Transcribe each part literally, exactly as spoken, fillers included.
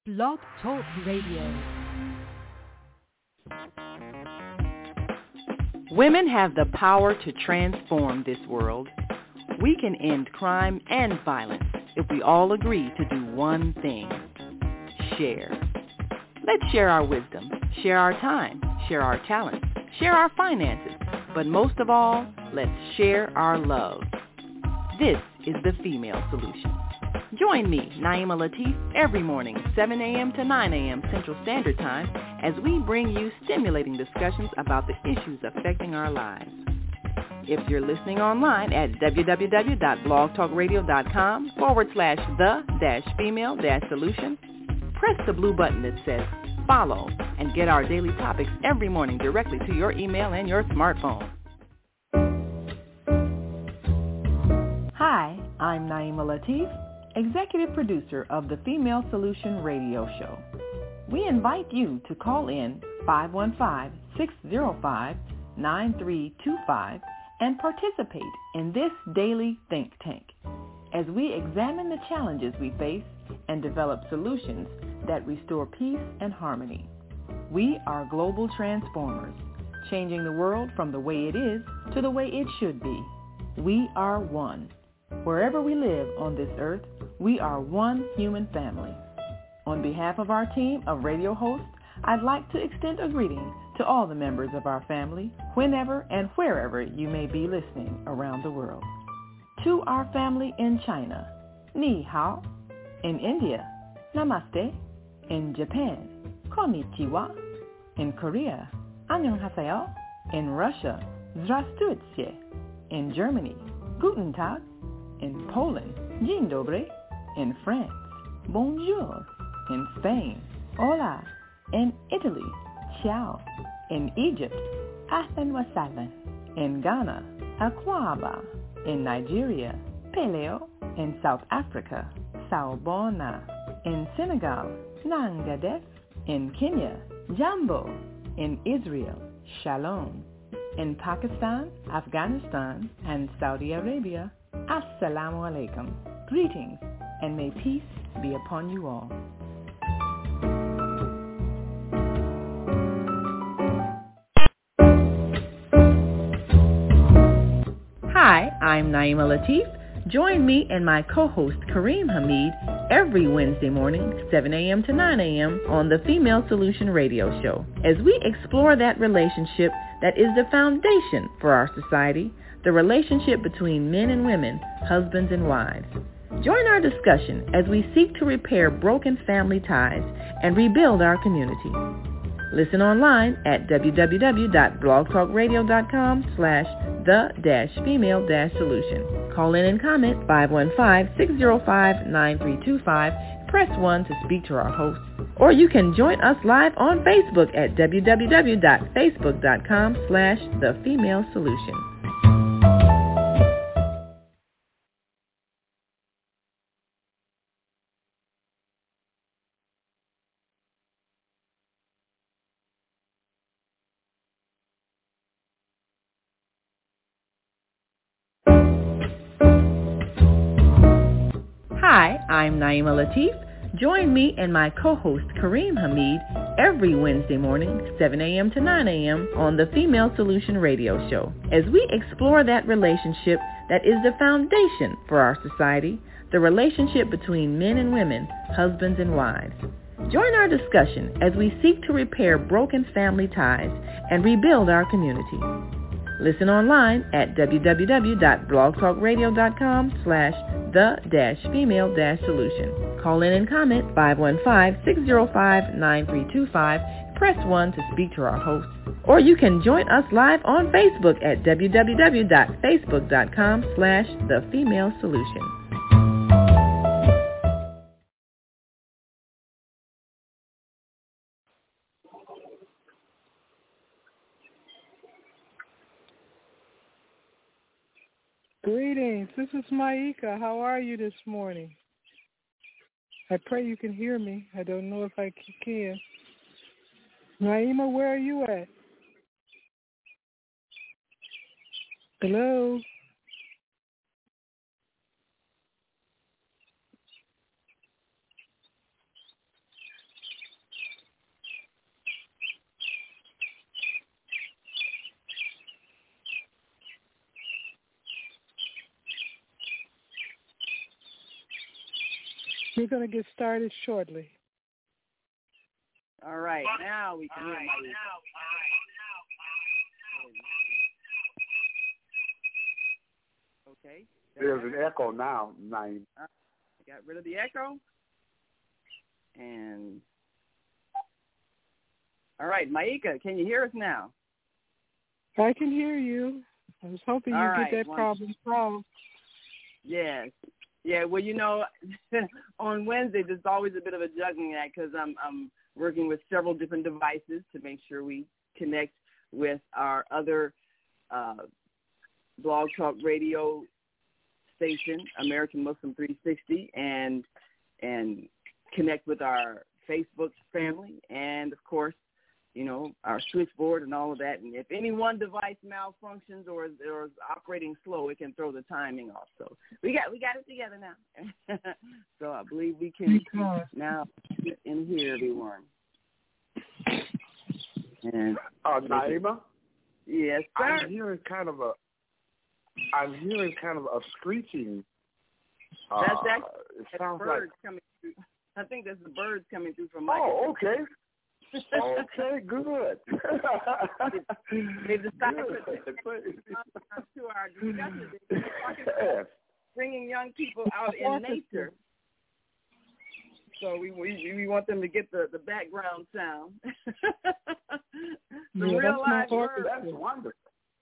Blog Talk Radio. Women have the power to transform this world. We can end crime and violence if we all agree to do one thing: share. Let's share our wisdom, share our time, share our talents, share our finances, but most of all, let's share our love. This is the Female Solution. Join me, Naima Latif, every morning, seven a.m. to nine a.m. Central Standard Time, as we bring you stimulating discussions about the issues affecting our lives. If you're listening online at www.blogtalkradio.com forward slash the dash female dash solution, press the blue button that says follow and get our daily topics every morning directly to your email and your smartphone. Hi, I'm Naima Latif, Executive Producer of the Female Solution Radio Show. We invite you to call in five one five, six zero five, nine three two five and participate in this daily think tank as we examine the challenges we face and develop solutions that restore peace and harmony. We are global transformers, changing the world from the way it is to the way it should be. We are one. Wherever we live on this earth, we are one human family. On behalf of our team of radio hosts, I'd like to extend a greeting to all the members of our family, whenever and wherever you may be listening around the world. To our family in China, Ni Hao. In India, Namaste. In Japan, Konnichiwa. In Korea, Annyeonghaseyo. In Russia, Здравствуйте. In Germany, Guten Tag. In Poland, Dzień dobry. In France, Bonjour. In Spain, Hola. In Italy, Ciao. In Egypt, Ahlan wa sahlan. In Ghana, Akwaba. In Nigeria, Peleo. In South Africa, Sawubona. In Senegal, Nangadef. In Kenya, Jambo. In Israel, Shalom. In Pakistan, Afghanistan, and Saudi Arabia, Assalamu alaikum. Greetings, and may peace be upon you all. Hi, I'm Naima Latif. Join me and my co-host Kareem Hamid every Wednesday morning, seven a.m. to nine a.m. on the Female Solution Radio Show, as we explore that relationship that is the foundation for our society, the relationship between men and women, husbands and wives. Join our discussion as we seek to repair broken family ties and rebuild our community. Listen online at www.blogtalkradio.com slash the dash female dash solution. Call in and comment five one five, six zero five, nine three two five. Press one to speak to our hosts. Or you can join us live on Facebook at www.facebook.com slash the female solution. Hi, I'm Naima Latif. Join me and my co-host Kareem Hamid every Wednesday morning, seven a.m. to nine a.m. on the Female Solution Radio Show, as we explore that relationship that is the foundation for our society, the relationship between men and women, husbands and wives. Join our discussion as we seek to repair broken family ties and rebuild our community. Listen online at www.blogtalkradio.com slash the dash female dash solution. Call in and comment five one five, six zero five, nine three two five. Press one to speak to our hosts. Or you can join us live on Facebook at www.facebook.com slash the female solution. Greetings. This is Maika. How are you this morning? I pray you can hear me. I don't know if I can. Naima, where are you at? Hello? We're going to get started shortly. All right, now we can hear my. Okay. There's an echo now, Naeem. Uh, got rid of the echo. And all right, Maika, can you hear us now? I can hear you. I was hoping you'd right, get that one, problem solved. Yes. Yeah, well, you know, on Wednesday, there's always a bit of a juggling act because I'm, I'm working with several different devices to make sure we connect with our other uh, Blog Talk Radio station, American Muslim three sixty, and and connect with our Facebook family and, of course, you know, our switchboard and all of that. And if any one device malfunctions or is, or is operating slow, it can throw the timing off. So we got we got it together now. So I believe we can now sit and hear everyone. And uh, Naima? Yes, sir. I'm hearing kind of a, I'm hearing kind of a screeching. Uh, that's actually it that's sounds birds like coming through. I think that's the birds coming through from my. Oh, okay. Okay, good. They decided to, to our discussion. They're talking about bringing young people out in nature. So we we, we want them to get the, the background sound. The yeah, real live birds. That's wonderful.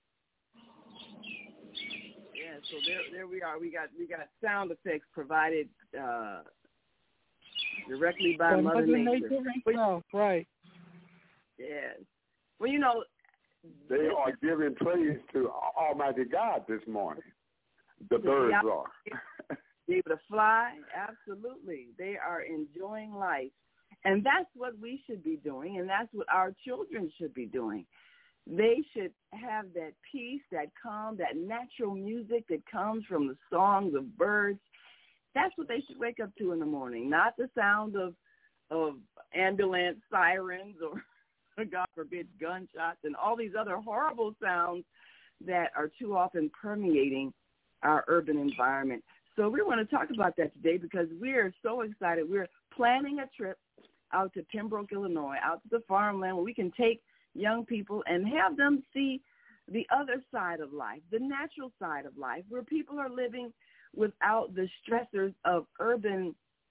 Yeah, so there there we are. We got we got sound effects provided uh, directly by From Mother Mother Nature. Nature herself, right. Yes. Well, you know, they are giving praise to Almighty God this morning. The birds are. Be able to fly, absolutely. They are enjoying life. And that's what we should be doing, and that's what our children should be doing. They should have that peace, that calm, that natural music that comes from the songs of birds. That's what they should wake up to in the morning, not the sound of of ambulance sirens or, God forbid, gunshots and all these other horrible sounds that are too often permeating our urban environment. So we want to talk about that today because we're so excited. We're planning a trip out to Pembroke, Illinois, out to the farmland where we can take young people and have them see the other side of life, the natural side of life, where people are living without the stressors of urban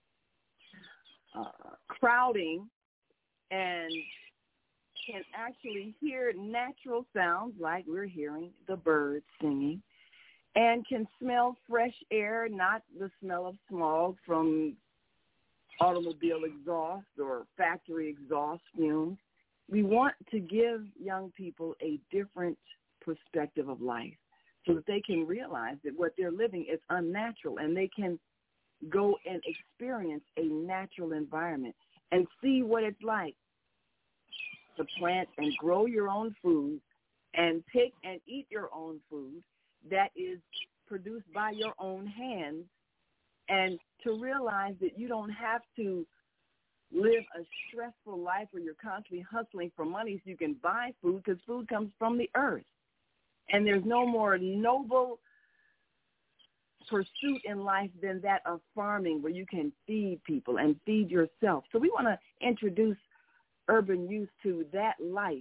uh, crowding and can actually hear natural sounds like we're hearing the birds singing, and can smell fresh air, not the smell of smog from automobile exhaust or factory exhaust fumes. We want to give young people a different perspective of life so that they can realize that what they're living is unnatural, and they can go and experience a natural environment and see what it's like to plant and grow your own food and pick and eat your own food that is produced by your own hands, and to realize that you don't have to live a stressful life where you're constantly hustling for money so you can buy food, because food comes from the earth. And there's no more noble pursuit in life than that of farming, where you can feed people and feed yourself. So we want to introduce urban youth to that life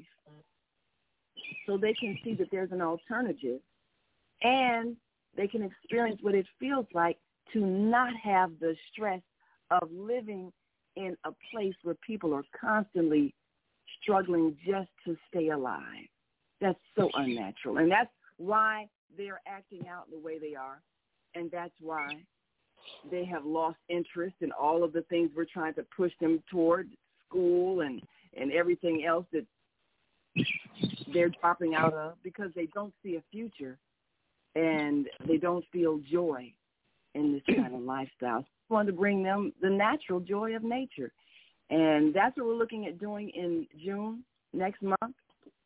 so they can see that there's an alternative, and they can experience what it feels like to not have the stress of living in a place where people are constantly struggling just to stay alive. That's so unnatural. And that's why they're acting out the way they are. And that's why they have lost interest in all of the things we're trying to push them toward, school and, and everything else that they're dropping out of, because they don't see a future and they don't feel joy in this kind of lifestyle. So we want to bring them the natural joy of nature. And that's what we're looking at doing in June next month.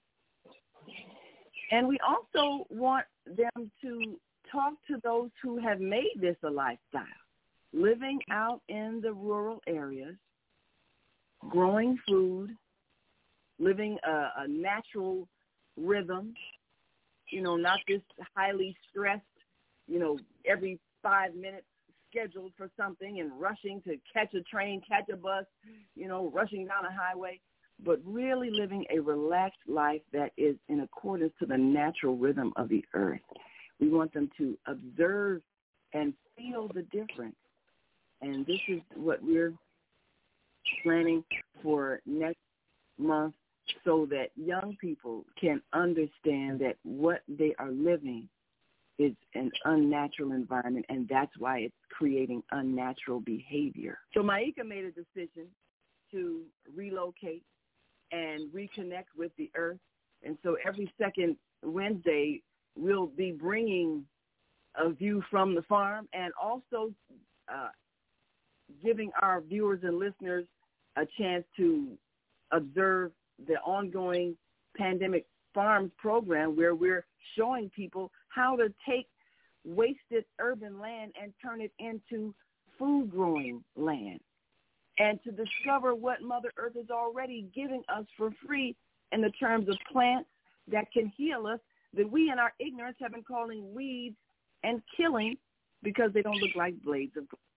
And we also want them to talk to those who have made this a lifestyle, living out in the rural areas, growing food, living a, a natural rhythm, you know, not this highly stressed, you know, every five minutes scheduled for something and rushing to catch a train, catch a bus, you know, rushing down a highway, but really living a relaxed life that is in accordance to the natural rhythm of the earth. We want them to observe and feel the difference. And this is what we're planning for next month, so that young people can understand that what they are living is an unnatural environment, and that's why it's creating unnatural behavior. So Maika made a decision to relocate and reconnect with the earth. And so every second Wednesday, we'll be bringing a view from the farm and also uh, giving our viewers and listeners a chance to observe the ongoing Pandemic Farms program, where we're showing people how to take wasted urban land and turn it into food growing land, and to discover what Mother Earth is already giving us for free in the terms of plants that can heal us, that we in our ignorance have been calling weeds and killing because they don't look like blades of grass.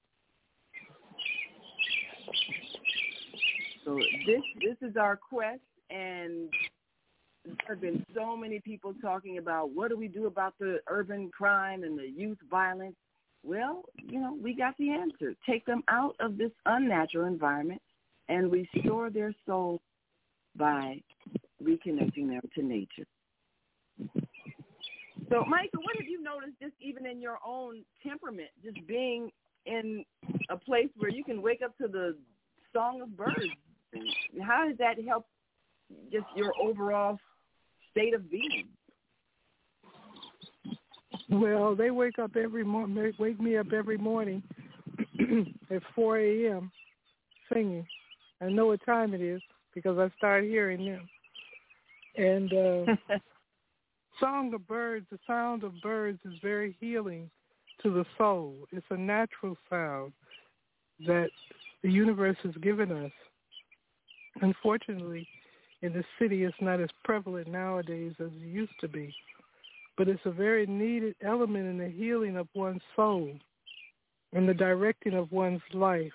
So this this is our quest, and there have been so many people talking about what do we do about the urban crime and the youth violence. Well, you know, we got the answer. Take them out of this unnatural environment and restore their soul by reconnecting them to nature. So, Michael, what have you noticed just even in your own temperament, just being in a place where you can wake up to the song of birds? How does that help just your overall state of being? Well, they wake up every morning. They wake me up every morning at four a.m. singing. I know what time it is because I start hearing them. And uh, song of birds, the sound of birds is very healing to the soul. It's a natural sound that the universe has given us. Unfortunately, in the city, it's not as prevalent nowadays as it used to be. But it's a very needed element in the healing of one's soul and the directing of one's life.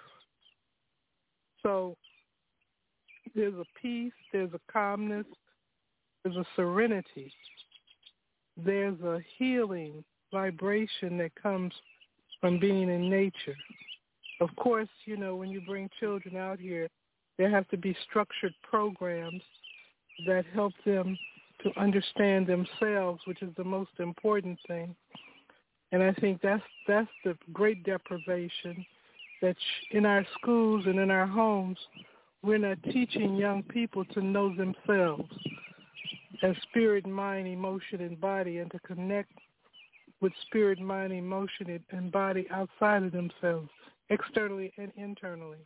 So there's a peace, there's a calmness, there's a serenity. There's a healing vibration that comes from being in nature. Of course, you know, when you bring children out here, there have to be structured programs that help them to understand themselves, which is the most important thing. And I think that's that's the great deprivation, that in our schools and in our homes, we're not teaching young people to know themselves as spirit, mind, emotion, and body, and to connect with spirit, mind, emotion, and body outside of themselves, externally and internally.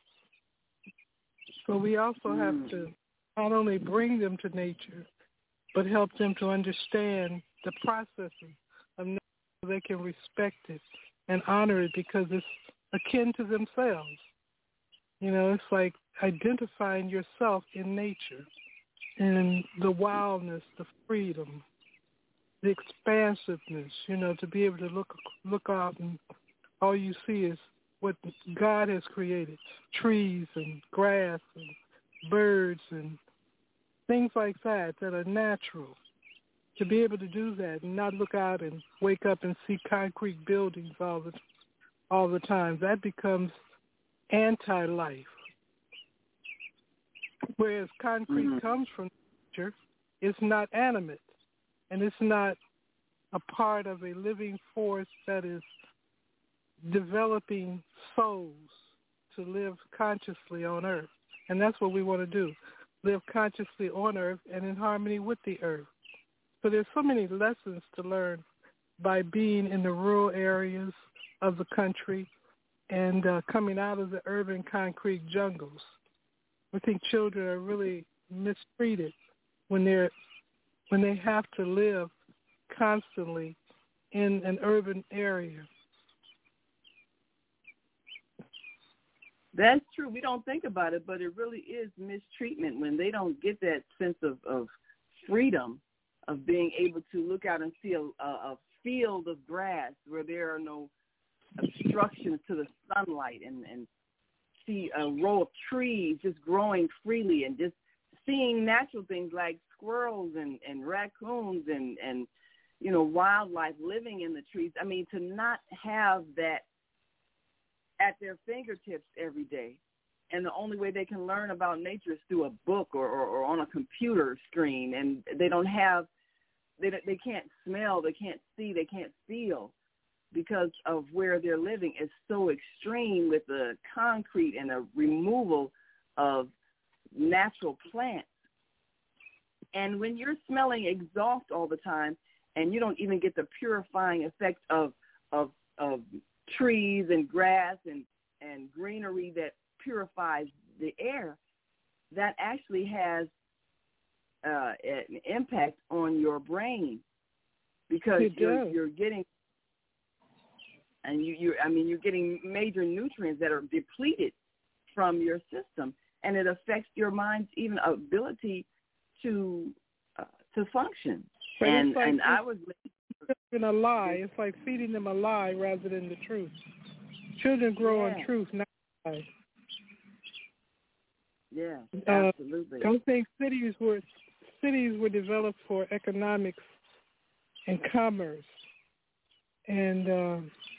So we also have to not only bring them to nature, but help them to understand the processes of nature so they can respect it and honor it because it's akin to themselves. You know, it's like identifying yourself in nature and the wildness, the freedom, the expansiveness, you know, to be able to look look out and all you see is what God has created, trees and grass and birds and things like that that are natural. To be able to do that and not look out and wake up and see concrete buildings all the all the time, that becomes anti-life. Whereas concrete mm-hmm. comes from nature, it's not animate, and it's not a part of a living force that is developing souls to live consciously on earth. And that's what we want to do, live consciously on earth and in harmony with the earth. So there's so many lessons to learn by being in the rural areas of the country and uh, coming out of the urban concrete jungles. I think children are really mistreated when they're when they have to live constantly in an urban area. That's true. We don't think about it, but it really is mistreatment when they don't get that sense of, of freedom, of being able to look out and see a, a field of grass where there are no obstructions to the sunlight, and, and see a row of trees just growing freely, and just seeing natural things like squirrels and, and raccoons and, and, you know, wildlife living in the trees. I mean, to not have that at their fingertips every day. And the only way they can learn about nature is through a book or, or, or on a computer screen. And they don't have, they, they can't smell, they can't see, they can't feel because of where they're living is so extreme with the concrete and the removal of natural plants. And when you're smelling exhaust all the time and you don't even get the purifying effect of, of, of trees and grass and, and greenery that purifies the air, that actually has uh, an impact on your brain because you're, you're getting, and you, you, I mean, you're getting major nutrients that are depleted from your system, and it affects your mind's even ability to uh, to function. But and like and I was in a lie. It's like feeding them a lie rather than the truth. Children grow yeah. on truth, not lies. Yeah, uh, absolutely. I don't think cities were cities were developed for economics and commerce, and uh,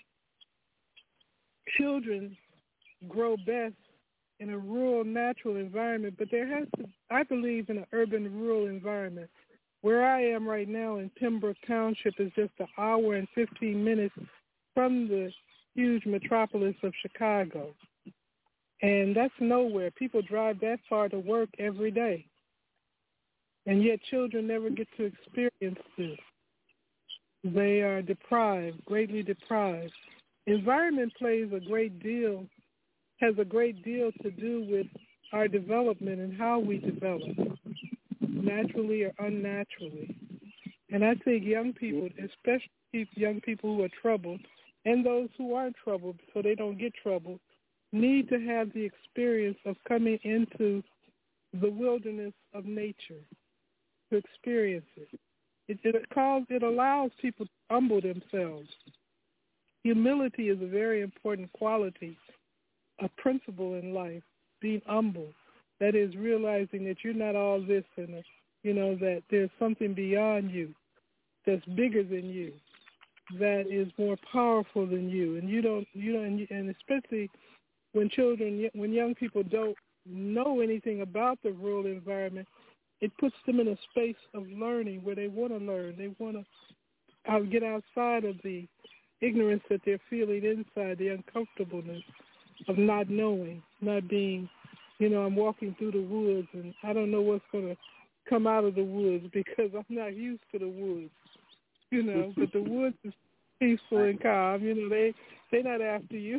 children grow best in a rural, natural environment. But there has to, I believe, in an urban, rural environment. Where I am right now in Pembroke Township is just an hour and fifteen minutes from the huge metropolis of Chicago. And that's nowhere. People drive that far to work every day. And yet children never get to experience this. They are deprived, greatly deprived. Environment plays a great deal, has a great deal to do with our development and how we develop, naturally or unnaturally. And I think young people, especially young people who are troubled, and those who aren't troubled so they don't get troubled, need to have the experience of coming into the wilderness of nature to experience it. It, it, calls, it allows people to humble themselves. Humility is a very important quality, a principle in life, being humble. That is realizing that you're not all this and, uh, you know, that there's something beyond you that's bigger than you, that is more powerful than you. And you don't, you don't, and especially when children, when young people don't know anything about the rural environment, it puts them in a space of learning where they want to learn. They want to get outside of the ignorance that they're feeling inside, the uncomfortableness of not knowing, not being, you know, I'm walking through the woods and I don't know what's going to come out of the woods because I'm not used to the woods, you know, but the woods is peaceful and calm. You know, they, they're not after you.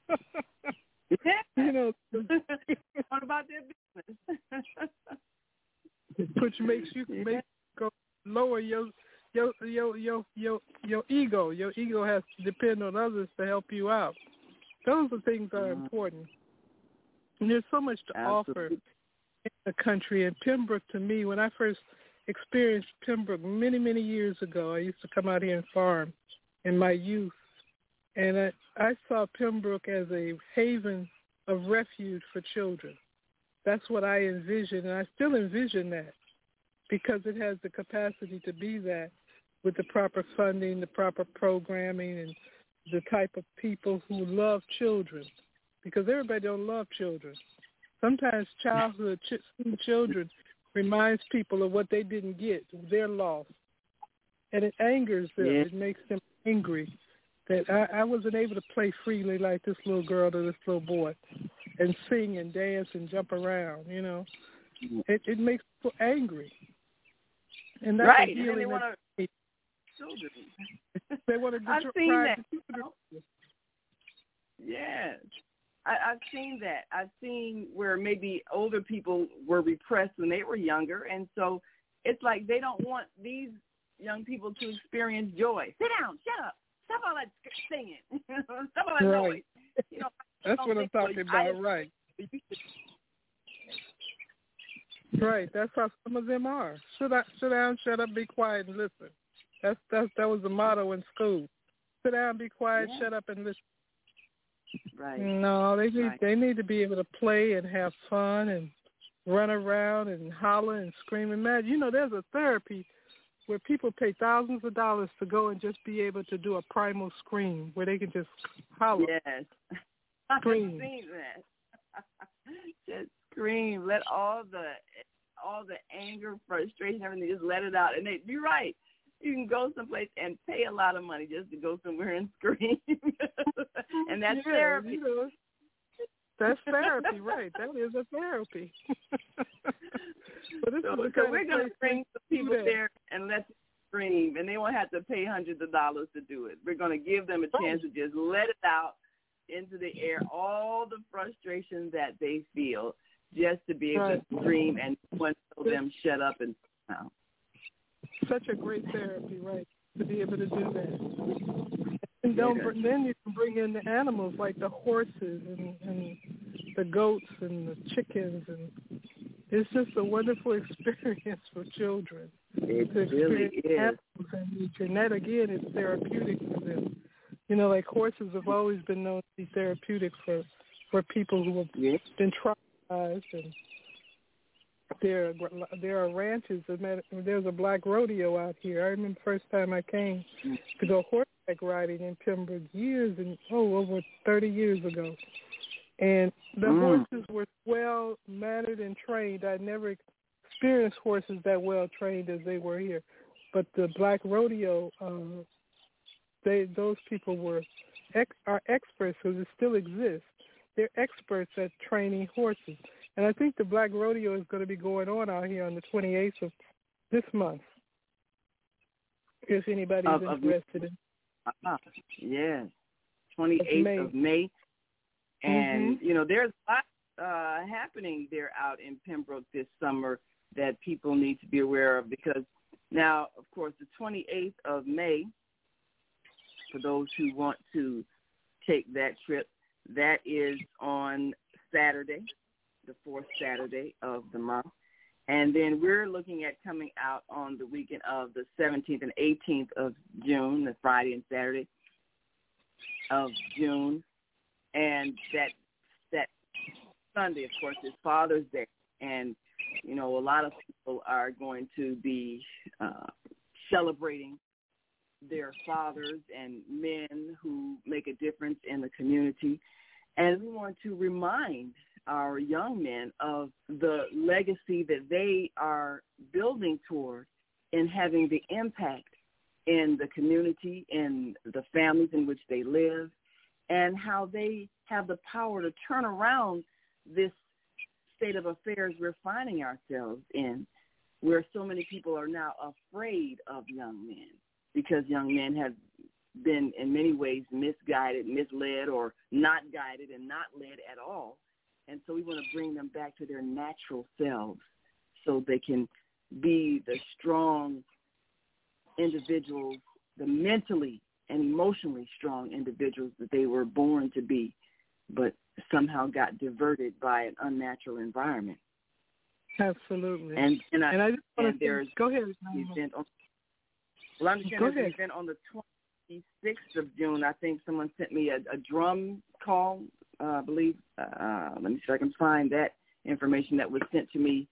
You know, what about their business? Which makes you make you go lower your your your your your your ego. Your ego has to depend on others to help you out. Those are things that are important. And there's so much to Absolutely. offer in the country. And Pembroke, to me, when I first experienced Pembroke many many years ago, I used to come out here and farm in my youth. And I, I saw Pembroke as a haven of refuge for children. That's what I envisioned, and I still envision that because it has the capacity to be that with the proper funding, the proper programming, and the type of people who love children, because everybody don't love children. Sometimes childhood ch- children reminds people of what they didn't get, their loss, and it angers them. Yeah. It makes them angry that I, I wasn't able to play freely like this little girl or this little boy and sing and dance and jump around, you know. It, it makes people angry. And that's right, a and then they want to children. They want to I've seen that. children. Yes. I, I've seen that. I've seen where maybe older people were repressed when they were younger, and so it's like they don't want these young people to experience joy. Sit down, shut up. Stop all that singing. Stop all that Right. noise. You know, That's what I'm talking about, right. Right, that's how some of them are. Sit down, sit down, shut up, be quiet, and listen. That's, that's that was the motto in school. Sit down, be quiet, yeah. shut up, and listen. Right. No, they need right. they need to be able to play and have fun and run around and holler and scream and mad. You know, there's a therapy where people pay thousands of dollars to go and just be able to do a primal scream where they can just holler. Yes. Scream. I've seen that. Just scream. Let all the all the anger, frustration, everything, just let it out. And they, you're right. You can go someplace and pay a lot of money just to go somewhere and scream. And that's yeah, therapy. You know, that's therapy, right. That is a therapy. But this so is the so kind we're going to bring some people that. there and let them scream, and they won't have to pay hundreds of dollars to do it. We're going to give them a chance to just let it out into the air, all the frustration that they feel, just to be able right. to scream and tell them shut up and you know. Such a great therapy, right, to be able to do that. And don't, Yeah. then you can bring in the animals like the horses and, and the goats and the chickens, and it's just a wonderful experience for children. It to really is. Animals and nature. And that, again, is therapeutic for them. You know, like horses have always been known to be therapeutic for, for people who have yeah. been traumatized. And there, there are ranches. There's a black rodeo out here. I remember the first time I came to go horseback riding in Pembroke years and, oh, over thirty years ago. And the mm. horses were well mannered and trained. I'd never experienced horses that well trained as they were here. But the black rodeo, uh, they those people were ex- are experts, because it still exists. They're experts at training horses. And I think the black rodeo is going to be going on out here on the twenty-eighth of this month, if anybody's of, interested of, in. Uh, yes, twenty-eighth May. of May. And, mm-hmm. you know, there's a lot uh, happening there out in Pembroke this summer that people need to be aware of, because now, of course, the twenty-eighth of May, for those who want to take that trip, that is on Saturday, the fourth Saturday of the month. And then we're looking at coming out on the weekend of the seventeenth and eighteenth of June, the Friday and Saturday of June. And that that Sunday, of course, is Father's Day. And, you know, a lot of people are going to be uh, celebrating their fathers and men who make a difference in the community. And we want to remind our young men of the legacy that they are building toward in having the impact in the community, in the families in which they live, and how they have the power to turn around this state of affairs we're finding ourselves in, where so many people are now afraid of young men, because young men have been in many ways misguided, misled, or not guided and not led at all. And so we want to bring them back to their natural selves so they can be the strong individuals, the mentally and emotionally strong individuals that they were born to be, but somehow got diverted by an unnatural environment. Absolutely. And and, I, and I just want and to there's go ahead. the event on, well, I understand go there's ahead. an event on the twenty-sixth of June. I think someone sent me a, a drum call, uh, I believe. Uh, let me see if I can find that information that was sent to me.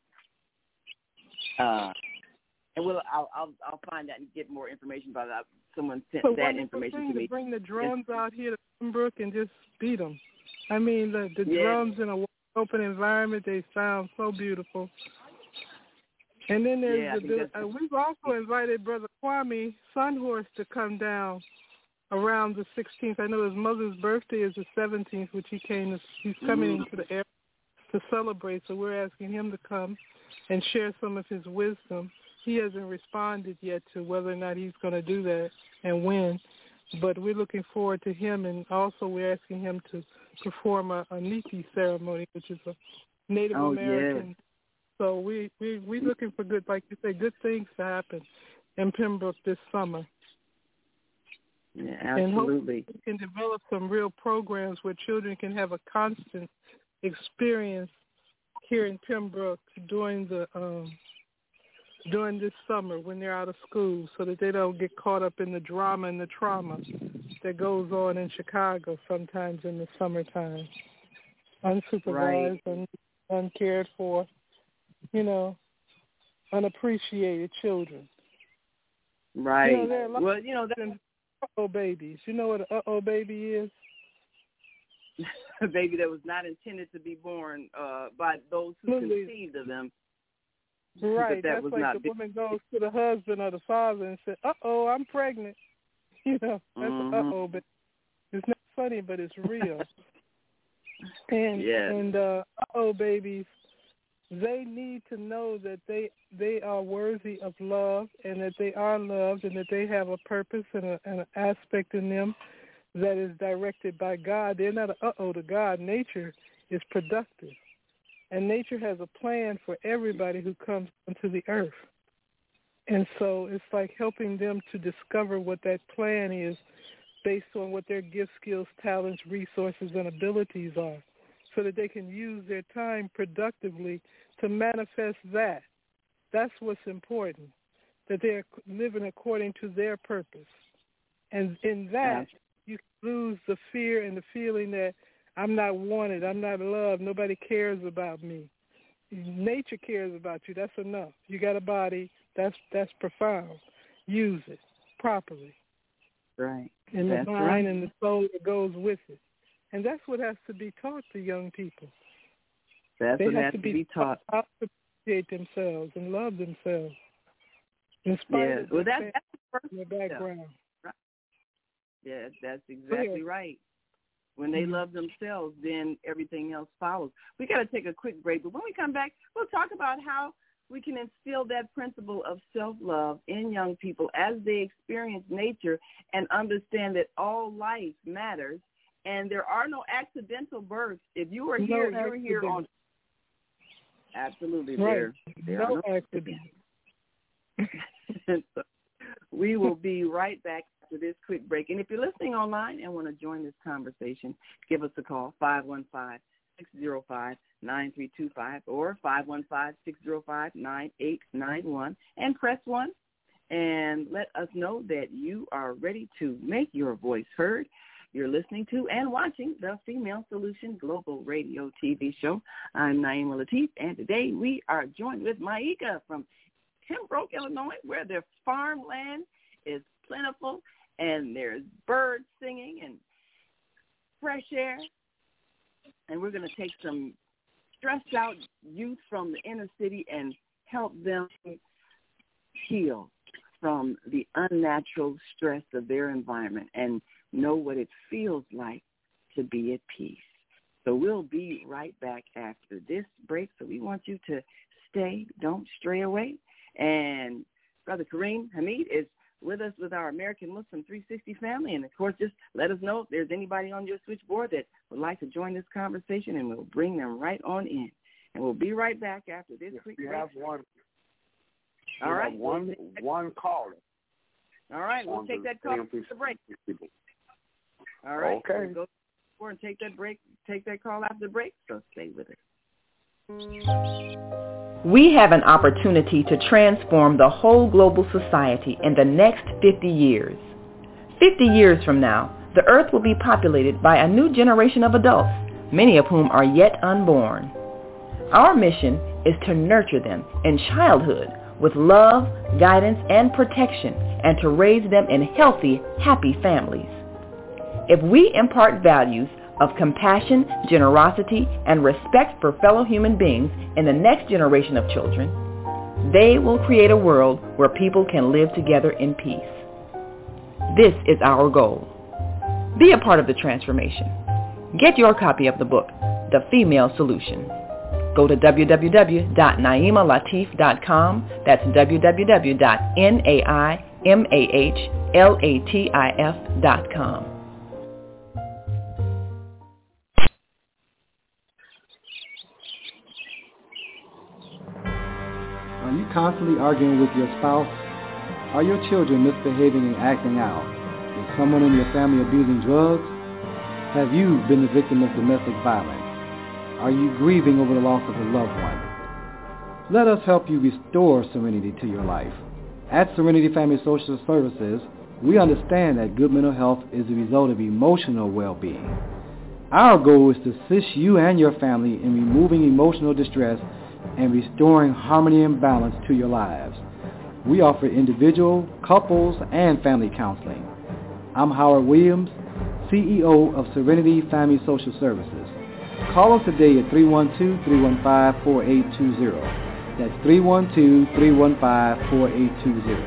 Uh, and we'll, I'll, I'll, I'll find that and get more information about it. Someone sent So that information thing to me. To bring the drums yes. out here to Pembroke and just beat them. I mean, the, the yes. drums in a open environment, they sound so beautiful. And then there's yeah, the, uh, we've also invited Brother Kwame Sunhorse to come down around the sixteenth. I know his mother's birthday is the seventeenth, which he came. To, he's coming mm. into the area to celebrate. So we're asking him to come and share some of his wisdom. He hasn't responded yet to whether or not he's going to do that and when, but we're looking forward to him. And also we're asking him to perform a, a Niti ceremony, which is a Native oh, American. Yes. So we we we looking for good, like you say, good things to happen in Pembroke this summer. Yeah, absolutely. And hopefully we can develop some real programs where children can have a constant experience here in Pembroke during the um, during this summer when they're out of school so that they don't get caught up in the drama and the trauma that goes on in Chicago sometimes in the summertime. Unsupervised, right. un- uncared for, you know, unappreciated children. Right. You know, there are a lot well, you know, that's uh-oh babies. You know what an uh-oh baby is? A baby that was not intended to be born uh, by those who Absolutely. conceived of them. Right. That That's was like not the big. woman goes to the husband or the father and says, uh-oh, I'm pregnant. You know, that's mm-hmm. an uh-oh, but it's not funny, but it's real. and yes. and uh, uh-oh babies, they need to know that they they are worthy of love and that they are loved and that they have a purpose and, a, and an aspect in them that is directed by God. They're not an uh-oh to God. Nature is productive. And nature has a plan for everybody who comes onto the earth. And so it's like helping them to discover what that plan is based on what their gifts, skills, talents, resources, and abilities are so that they can use their time productively to manifest that. That's what's important, that they're living according to their purpose. And in that, you lose the fear and the feeling that I'm not wanted, I'm not loved, nobody cares about me. Nature cares about you. That's enough. You got a body. That's that's profound. Use it properly. Right. And the that's mind right. and the soul that goes with it. And that's what has to be taught to young people. That's they what have has to to be, be taught. How to appreciate themselves and love themselves. In spite yeah. of well, their, that, that's the first their background. Right. Yeah, that's exactly yeah. right. When they mm-hmm. love themselves, then everything else follows. We got to take a quick break, but when we come back, we'll talk about how we can instill that principle of self-love in young people as they experience nature and understand that all life matters and there are no accidental births. If you were here, no you were here on. Absolutely, right. there. there no, no accident. So we will be right back after this quick break. And if you're listening online and want to join this conversation, give us a call, five one five, six zero five, nine three two five or five one five, six zero five, nine eight nine one and press one and let us know that you are ready to make your voice heard. You're listening to and watching the Female Solution Global Radio T V show. I'm Naima Latif, and today we are joined with Maika from Pembroke, Illinois, where their farmland is plentiful and there's birds singing and fresh air. And we're going to take some stressed out youth from the inner city and help them heal from the unnatural stress of their environment and know what it feels like to be at peace. So we'll be right back after this break. So we want you to stay, don't stray away. And Brother Kareem Hamid is with us with our American Muslim three sixty family. And, of course, just let us know if there's anybody on your switchboard that would like to join this conversation, and we'll bring them right on in. And we'll be right back after this yes, quick we break. Have one, All we right. have one, we'll one caller. All right. We'll take that call after the break. All right. Okay. We'll go forward and take that break. Take that call after the break. So stay with us. We have an opportunity to transform the whole global society in the next fifty years. fifty years from now, the earth will be populated by a new generation of adults, many of whom are yet unborn. Our mission is to nurture them in childhood with love, guidance, and protection, and to raise them in healthy, happy families. If we impart values of compassion, generosity, and respect for fellow human beings in the next generation of children, they will create a world where people can live together in peace. This is our goal. Be a part of the transformation. Get your copy of the book, The Female Solution. Go to w w w dot naima latif dot com. That's w w w dot naima latif dot com. Are you constantly arguing with your spouse? Are your children misbehaving and acting out? Is someone in your family abusing drugs? Have you been the victim of domestic violence? Are you grieving over the loss of a loved one? Let us help you restore serenity to your life. At Serenity Family Social Services, we understand that good mental health is a result of emotional well-being. Our goal is to assist you and your family in removing emotional distress and restoring harmony and balance to your lives. We offer individual, couples, and family counseling. I'm Howard Williams, C E O of Serenity Family Social Services. Call us today at three one two, three one five, four eight two zero. That's three one two, three one five, four eight two zero.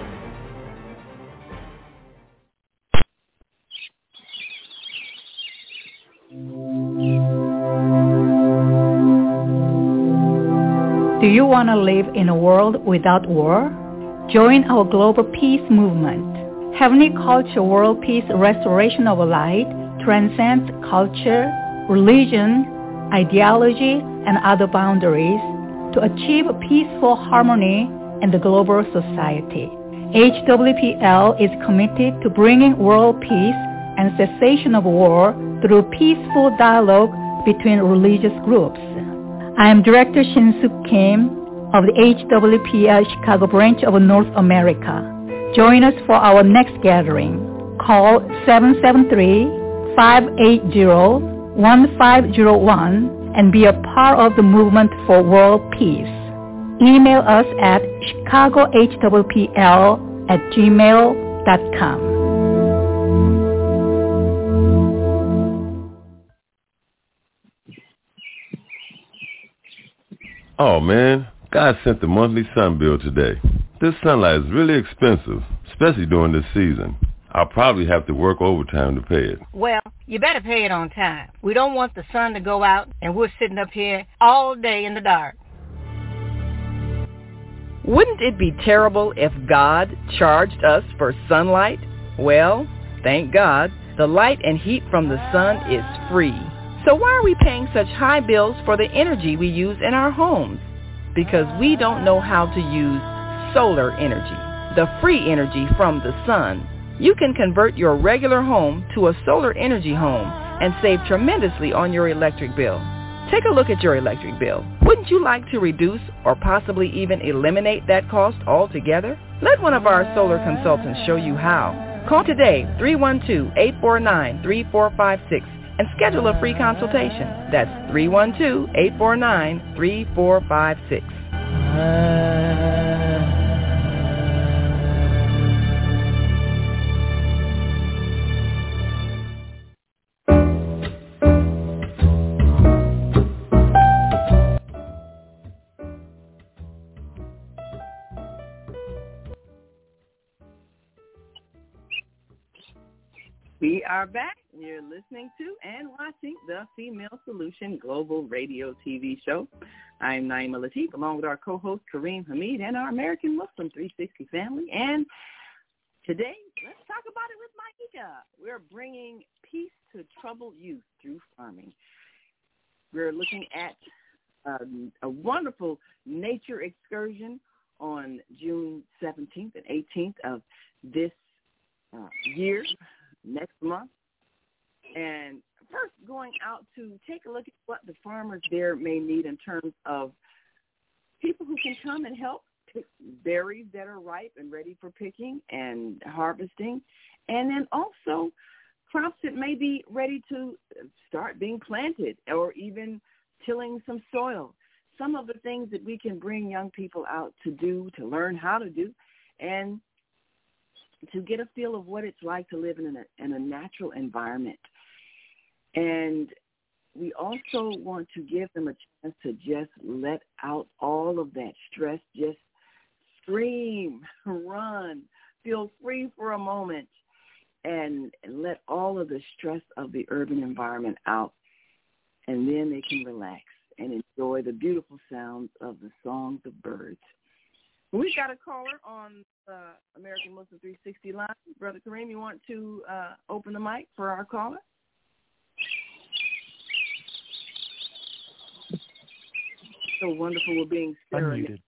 Do you want to live in a world without war? Join our global peace movement. Heavenly Culture World Peace Restoration of Light transcends culture, religion, ideology, and other boundaries to achieve peaceful harmony in the global society. H W P L is committed to bringing world peace and cessation of war through peaceful dialogue between religious groups. I am Director Shin-Suk Kim of the H W P L Chicago branch of North America. Join us for our next gathering. Call seven seven three, five eight zero, one five zero one and be a part of the movement for world peace. Email us at chicago h w p l at gmail dot com. Oh, man, God sent the monthly sun bill today. This sunlight is really expensive, especially during this season. I'll probably have to work overtime to pay it. Well, you better pay it on time. We don't want the sun to go out and we're sitting up here all day in the dark. Wouldn't it be terrible if God charged us for sunlight? Well, thank God, the light and heat from the sun is free. So why are we paying such high bills for the energy we use in our homes? Because we don't know how to use solar energy, the free energy from the sun. You can convert your regular home to a solar energy home and save tremendously on your electric bill. Take a look at your electric bill. Wouldn't you like to reduce or possibly even eliminate that cost altogether? Let one of our solar consultants show you how. Call today, three one two, eight four nine, three four five six. and schedule a free consultation. That's three one two, eight four nine, three four five six. We are back. You're listening to and watching the Female Solution Global Radio T V show. I'm Naima Latif, along with our co-host Kareem Hamid and our American Muslim three sixty family. And today, let's talk about it with Maika. We're bringing peace to troubled youth through farming. We're looking at um, a wonderful nature excursion on June seventeenth and eighteenth of this uh, year. Next month. And first going out to take a look at what the farmers there may need in terms of people who can come and help pick berries that are ripe and ready for picking and harvesting, and then also crops that may be ready to start being planted or even tilling some soil. Some of the things that we can bring young people out to do, to learn how to do, and to get a feel of what it's like to live in a, in a natural environment. And we also want to give them a chance to just let out all of that stress, just scream, run, feel free for a moment, and let all of the stress of the urban environment out. And then they can relax and enjoy the beautiful sounds of the songs of birds. We got a caller on uh, American Muslim three sixty Live. Brother Kareem, you want to uh, open the mic for our caller? So wonderful. We're being sterile.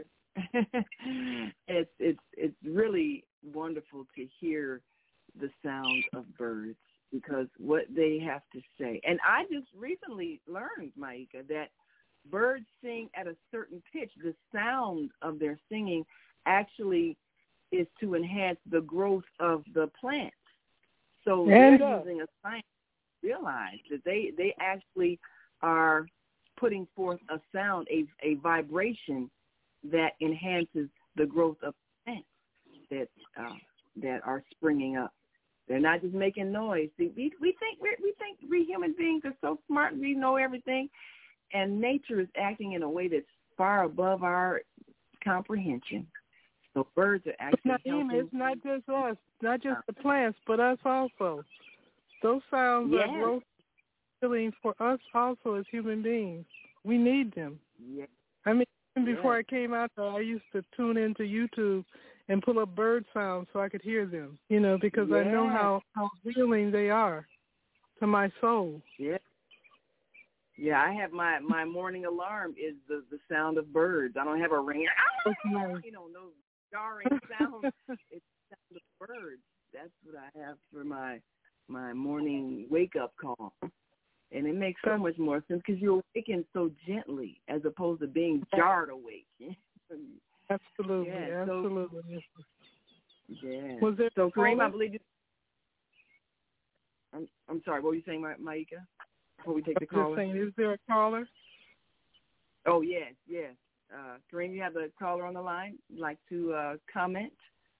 it's it's it's really wonderful to hear the sound of birds, because what they have to say. And I just recently learned, Maika, that birds sing at a certain pitch. The sound of their singing actually is to enhance the growth of the plants. So and, they're uh, using a science to realize that they, they actually are putting forth a sound, a, a vibration that enhances the growth of plants that uh, that are springing up. They're not just making noise. See, we we think we're, we think we human beings are so smart. We know everything, and nature is acting in a way that's far above our comprehension. So birds are actually it's not, helping. It's not just us, not just the plants, but us also. Those sounds yes. are growth healing for us also as human beings. We need them. Yes. I mean, even before yes. I came out there, I used to tune into YouTube and pull up bird sounds so I could hear them, you know, because yes. I know how, how healing they are to my soul. Yeah. Yeah, I have my, my morning alarm is the, the sound of birds. I don't have a ringer. Oh, you know, no jarring sound. It's the sound of birds. That's what I have for my my morning wake-up call. And it makes so much more sense because you're awakened so gently as opposed to being jarred awake. Absolutely, yeah, absolutely. So, yeah. Was there so, Kareem, I believe you... I'm, I'm sorry, what were you saying, Ma- Maika, before we take the caller? Saying, is there a caller? Oh, yes, yes. Uh, Kareem, you have a caller on the line. You'd like to uh, comment?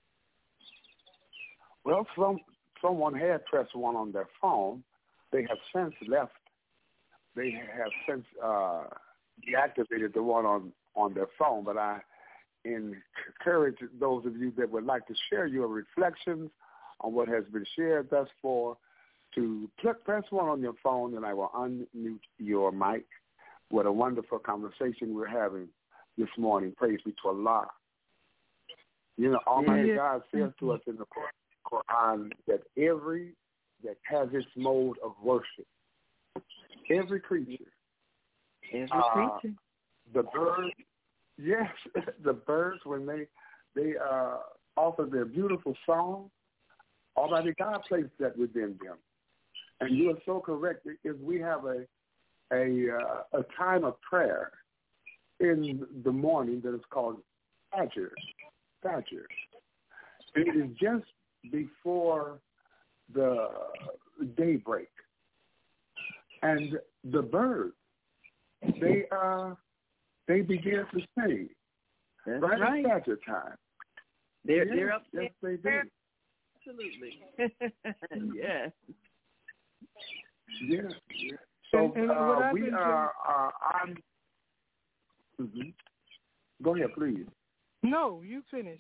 Well, some someone had pressed one on their phone. They have since left. They have since uh, deactivated the one on, on their phone. But I encourage those of you that would like to share your reflections on what has been shared thus far to press one on your phone, and I will unmute your mic. What a wonderful conversation we're having this morning. Praise be to Allah. You know, Almighty yeah. God says to us in the Quran that every that has its mode of worship, every creature, every uh, creature, the birds, yes, the birds when they they uh, offer their beautiful song, Almighty God placed that within them, and you are so correct because we have a a uh, a time of prayer in the morning that is called Fajr. Fajr. It is just before the daybreak, and the birds they uh they begin to sing. That's right, right. at Fajr time. They're yes, they're up there. Yes, they do. Absolutely. yes. Yeah. yeah. So and, and uh, we are. Uh, I'm. Mm-hmm. Go ahead, please. No, you finish.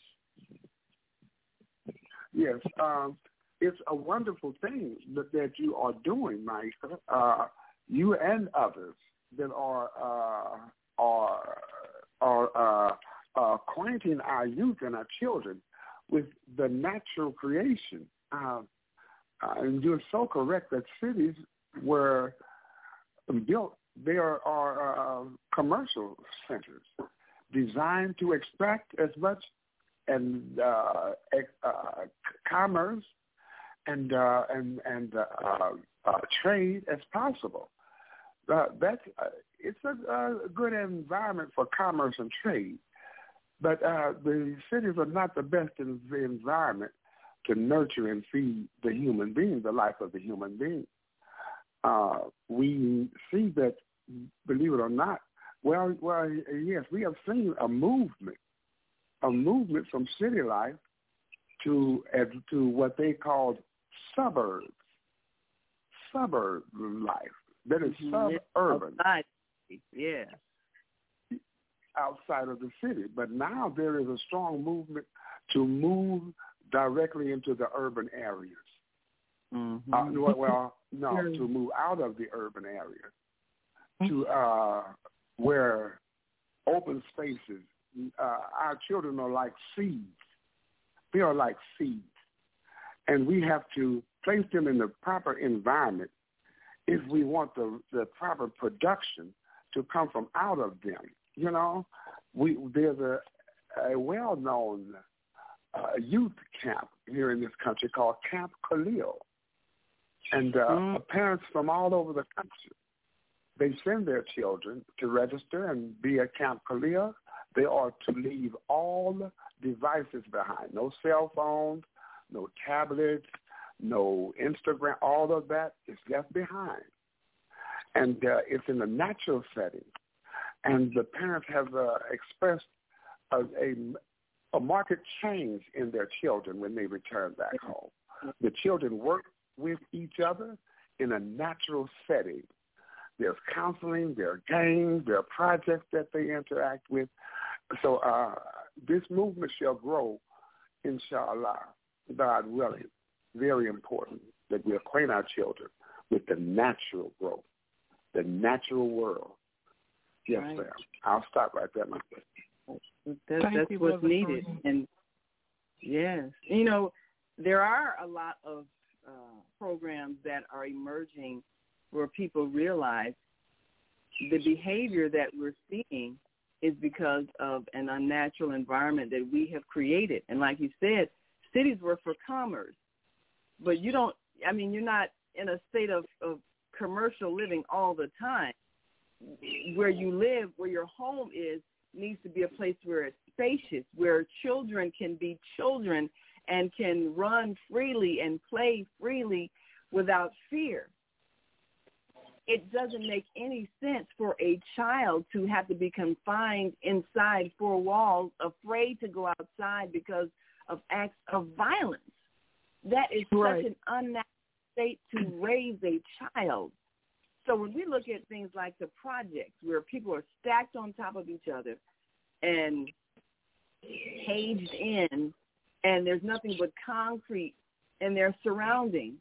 Yes, um, it's a wonderful thing that, that you are doing, Mike. Uh, you and others that are uh, are are uh, uh, acquainting our youth and our children with the natural creation. Uh, uh, and you're so correct that cities were built. They are, are uh, commercial centers designed to extract as much and uh, uh, commerce and uh, and and uh, uh, trade as possible. Uh, that's uh, it's a, a good environment for commerce and trade, but uh, the cities are not the best in the environment to nurture and feed the human being, the life of the human being. Uh, we see that, believe it or not, well, well, yes, we have seen a movement. A movement from city life to uh, to what they call suburbs, suburb life. That is mm-hmm. suburban. Outside. Yeah. Outside of the city. But now there is a strong movement to move directly into the urban areas. Mm-hmm. Uh, well, no, to move out of the urban areas to uh, where open spaces. Uh, our children are like seeds. They are like seeds. And we have to place them in the proper environment if we want the, the proper production to come from out of them. You know, we there's a, a well-known uh, youth camp here in this country called Camp Khalil. And uh, mm. parents from all over the country, they send their children to register and be at Camp Kalia. They are to leave all devices behind. No cell phones, no tablets, no Instagram. All of that is left behind. And uh, it's in a natural setting. And the parents have uh, expressed a, a, a marked change in their children when they return back home. The children work with each other in a natural setting. There's counseling, there are games, there are projects that they interact with. So uh, this movement shall grow, inshallah, God willing. Very important that we acquaint our children with the natural growth, the natural world. Yes, right. ma'am. I'll stop right there, my friend. That, that's you, what's Brother needed. Tony. And yes, you know, there are a lot of uh, programs that are emerging where people realize the behavior that we're seeing is because of an unnatural environment that we have created. And like you said, cities were for commerce, but you don't, I mean, you're not in a state of, of commercial living all the time. Where you live, where your home is, needs to be a place where it's spacious, where children can be children and can run freely and play freely without fear. It doesn't make any sense for a child to have to be confined inside four walls, afraid to go outside because of acts of violence. That is right. such an unnatural state to raise a child. So when we look at things like the projects where people are stacked on top of each other and caged in, and there's nothing but concrete in their surroundings,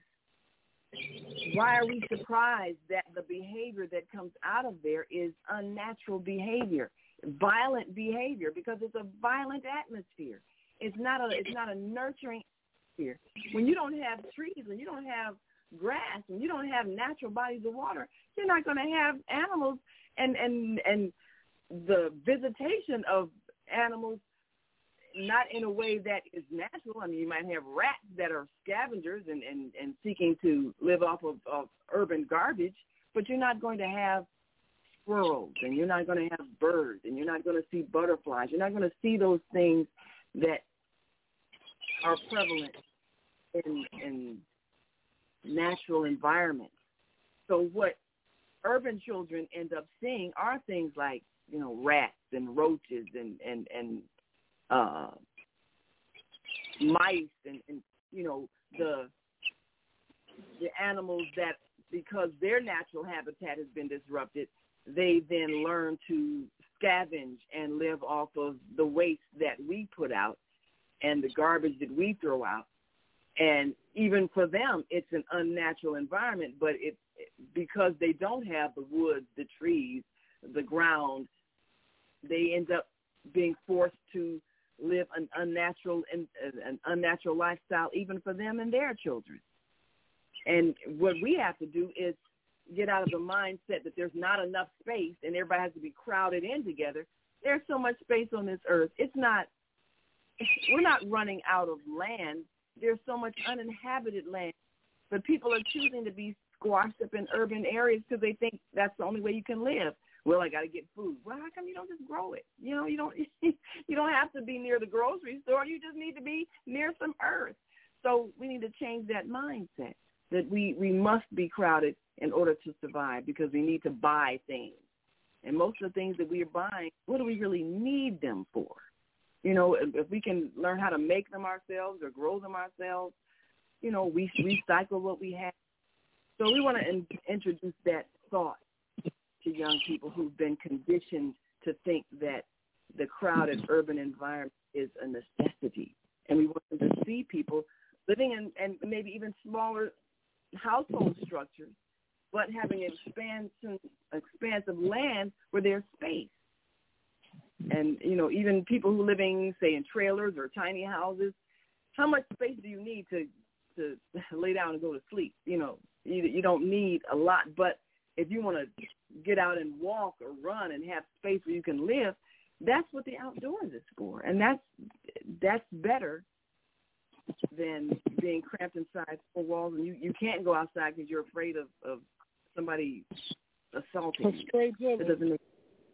why are we surprised that the behavior that comes out of there is unnatural behavior, violent behavior, because it's a violent atmosphere. It's not a it's not a nurturing atmosphere. When you don't have trees, when you don't have grass, when you don't have natural bodies of water, you're not going to have animals and, and, and the visitation of animals not in a way that is natural. I mean, you might have rats that are scavengers and, and, and seeking to live off of, of urban garbage, but you're not going to have squirrels, and you're not going to have birds, and you're not going to see butterflies. You're not going to see those things that are prevalent in, in natural environments. So what urban children end up seeing are things like, you know, rats and roaches and, and, and uh, mice and, and, you know, the the animals that, because their natural habitat has been disrupted, they then learn to scavenge and live off of the waste that we put out and the garbage that we throw out. And even for them, it's an unnatural environment, but it, because they don't have the woods, the trees, the ground, they end up being forced to live an unnatural an unnatural lifestyle, even for them and their children. And what we have to do is get out of the mindset that there's not enough space and everybody has to be crowded in together. There's so much space on this earth. It's not, we're not running out of land. There's so much uninhabited land, but people are choosing to be squashed up in urban areas because they think that's the only way you can live. Well, I got to get food. Well, how come you don't just grow it? You know, you don't you don't have to be near the grocery store. You just need to be near some earth. So we need to change that mindset that we, we must be crowded in order to survive because we need to buy things. And most of the things that we are buying, what do we really need them for? You know, if, if we can learn how to make them ourselves or grow them ourselves, you know, we recycle what we have. So we want to in, introduce that thought to young people who've been conditioned to think that the crowded urban environment is a necessity. And we want them to see people living in and maybe even smaller household structures, but having an expansion, expanse of land where there's space. And, you know, even people who are living, say, in trailers or tiny houses, how much space do you need to, to lay down and go to sleep? You know, you, you don't need a lot, but if you want to get out and walk or run and have space where you can live, that's what the outdoors is for. And that's that's better than being cramped inside four walls and you, you can't go outside because you're afraid of, of somebody assaulting A stray you. bullet. It doesn't make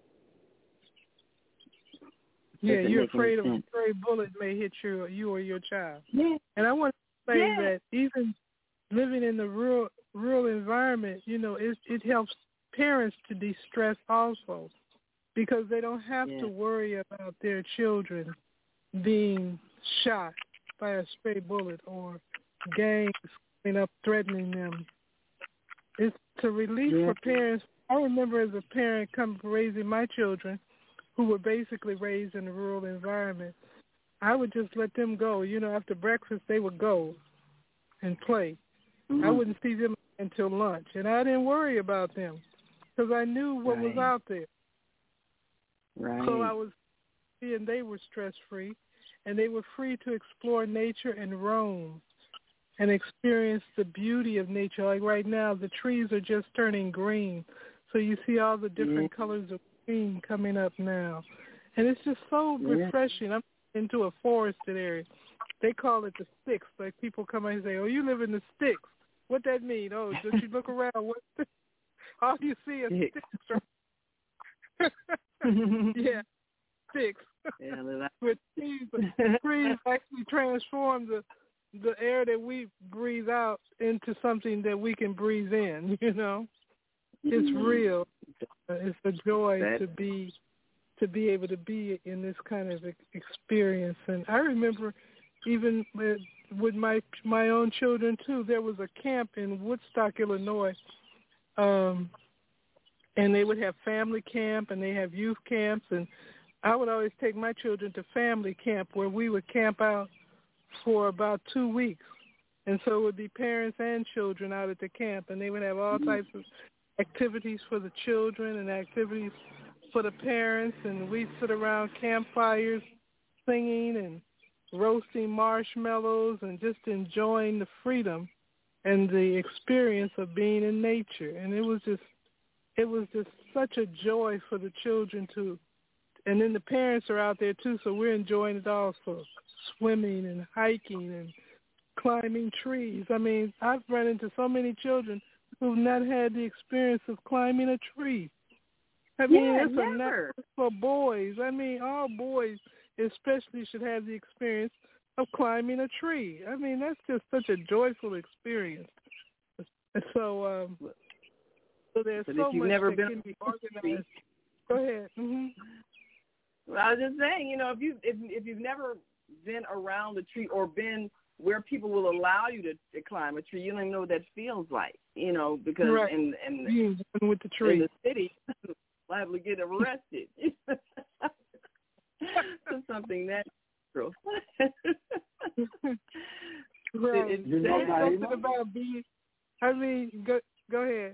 Yeah, doesn't you're make any afraid of a sense. stray bullet may hit you, you or your child. Yeah. And I want to say Yeah. that even living in the rural rural environment, you know, it it helps parents to de-stress also, because they don't have Yeah. to worry about their children being shot by a stray bullet or gangs coming up threatening them. It's a relief Yeah. for parents. I remember as a parent come raising my children, who were basically raised in a rural environment. I would just let them go. You know, after breakfast, they would go and play. Mm-hmm. I wouldn't see them until lunch, and I didn't worry about them because I knew what was Right. out there. Right. So I was, and they were stress-free, and they were free to explore nature and roam and experience the beauty of nature. Like right now, the trees are just turning green, so you see all the different Yeah. colors of green coming up now, and it's just so Yeah. refreshing. I'm into a forested area. They call it the sticks. Like people come and say, "Oh, you live in the sticks." What that mean? Oh, just you look around. What? All you see is sticks. Yeah, sticks. Yeah, that- With trees, trees actually transform the the air that we breathe out into something that we can breathe in. You know, it's real. It's a joy That- to be to be able to be in this kind of ex- experience. And I remember even with, with my my own children too. There was a camp in Woodstock, Illinois. Um, and they would have family camp and they have youth camps, and I would always take my children to family camp where we would camp out for about two weeks. And so it would be parents and children out at the camp, and they would have all types of activities for the children and activities for the parents, and we'd sit around campfires singing and roasting marshmallows and just enjoying the freedom and the experience of being in nature. And it was just It was just such a joy for the children to, and then the parents are out there too, so we're enjoying it also, swimming and hiking and climbing trees. I mean, I've run into so many children who've not had the experience of climbing a tree. I mean, Yeah, it's never. a natural for boys. I mean, all boys especially should have the experience of climbing a tree. I mean, that's just such a joyful experience. So, um, So there's But so if you've much never that been can be organized. Go ahead. Mm-hmm. Well, I was just saying, you know, if you if if you've never been around a tree or been where people will allow you to, to climb a tree, you don't even know what that feels like, you know, because Right. in in, You with the tree in the city, liable to get arrested. For something that true. Right. It, it, You know, There's Naima? something about being. I mean, go go ahead.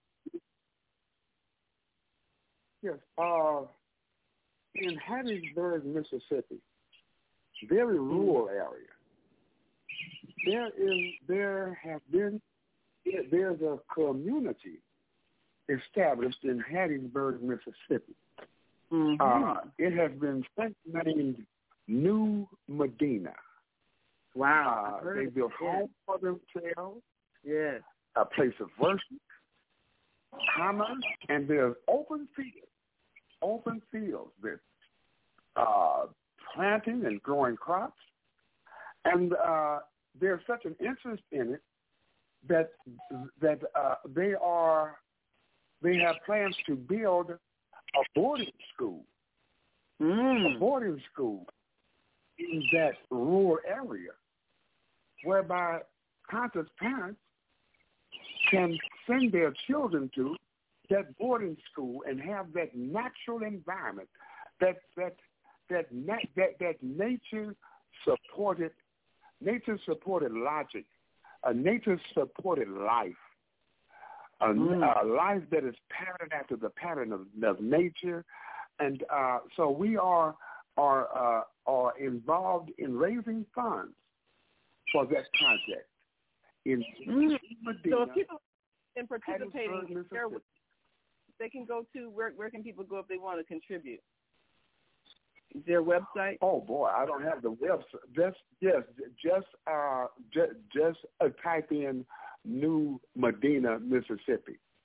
Yes. Uh, in Hattiesburg, Mississippi, very rural area, there is there have been there's a community established in Hattiesburg, Mississippi. Mm-hmm. Uh, it has been named New Medina. Wow. Uh, they built homes for themselves, Yes. a place of worship, commerce, and there's open fields, open fields with uh, planting and growing crops. And uh, there's such an interest in it that that uh, they are they have plans to build a boarding school, Mm. a boarding school in that rural area, whereby conscious parents can send their children to that boarding school and have that natural environment, that that that na- that, that nature supported nature supported logic, a nature supported life, a, Mm. a life that is patterned after the pattern of, of nature, and uh, so we are are uh, are involved in raising funds for that project in Mm. Medina. So if people in participating, Hattiesburg, where Mississippi. they can go to, where where can people go if they want to contribute? Is there a website? Oh boy, I don't have the website. Just yes, just uh, just, just uh, type in New Medina, Mississippi.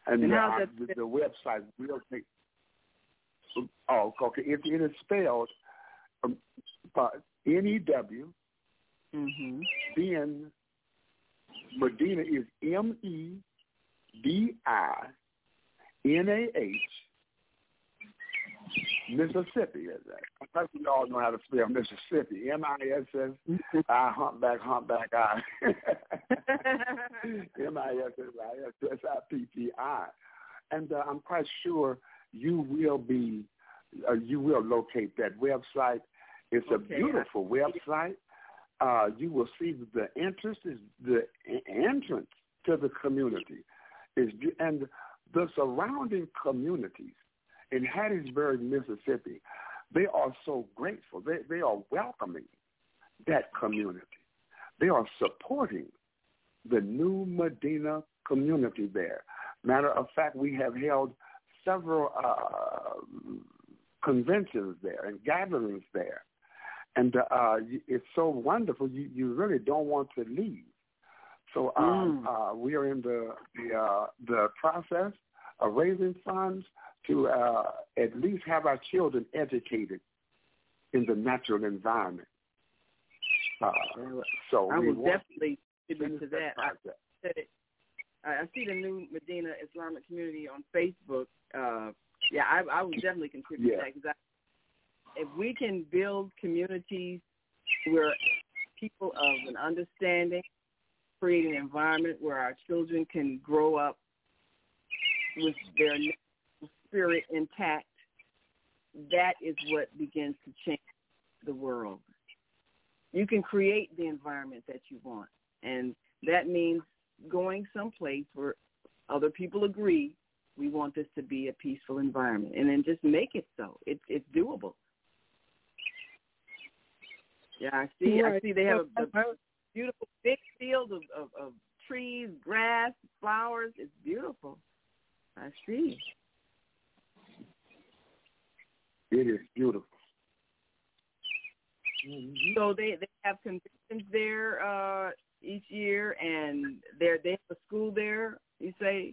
And, and uh, how's the, that? the website will take. Oh, okay. It, it is spelled um, uh, N E W. Mm-hmm. Then Medina is M E D I N A H. Mississippi is that. I think we all know how to spell Mississippi. M I S S I humpback humpback I. M I S S I S S I P P I. And uh, I'm quite sure you will be, uh, you will locate that website. It's a okay. beautiful website. Uh, you will see the interest is the entrance to the community is, and the surrounding communities in Hattiesburg, Mississippi, they are so grateful. They they are welcoming that community. They are supporting the new Medina community there. Matter of fact, we have held several uh, conventions there and gatherings there. And uh, it's so wonderful, you, you really don't want to leave. So um, mm. uh, we are in the the, uh, the process of raising funds to uh, at least have our children educated in the natural environment. Uh, so I we will definitely contribute to that. I, said it, I see the new Medina Islamic community on Facebook. Uh, yeah, I, I will definitely contribute yeah. to that because if we can build communities where people of an understanding, create an environment where our children can grow up with their spirit intact, that is what begins to change the world. You can create the environment that you want, and that means going someplace where other people agree we want this to be a peaceful environment, and then just make it so. It's it's doable. Yeah, I see. Right. I see. They have a, a beautiful big field of, of, of trees, grass, flowers. It's beautiful. I see. It is beautiful. Mm-hmm. So they, they have conventions there uh, each year, and they they have a school there. You say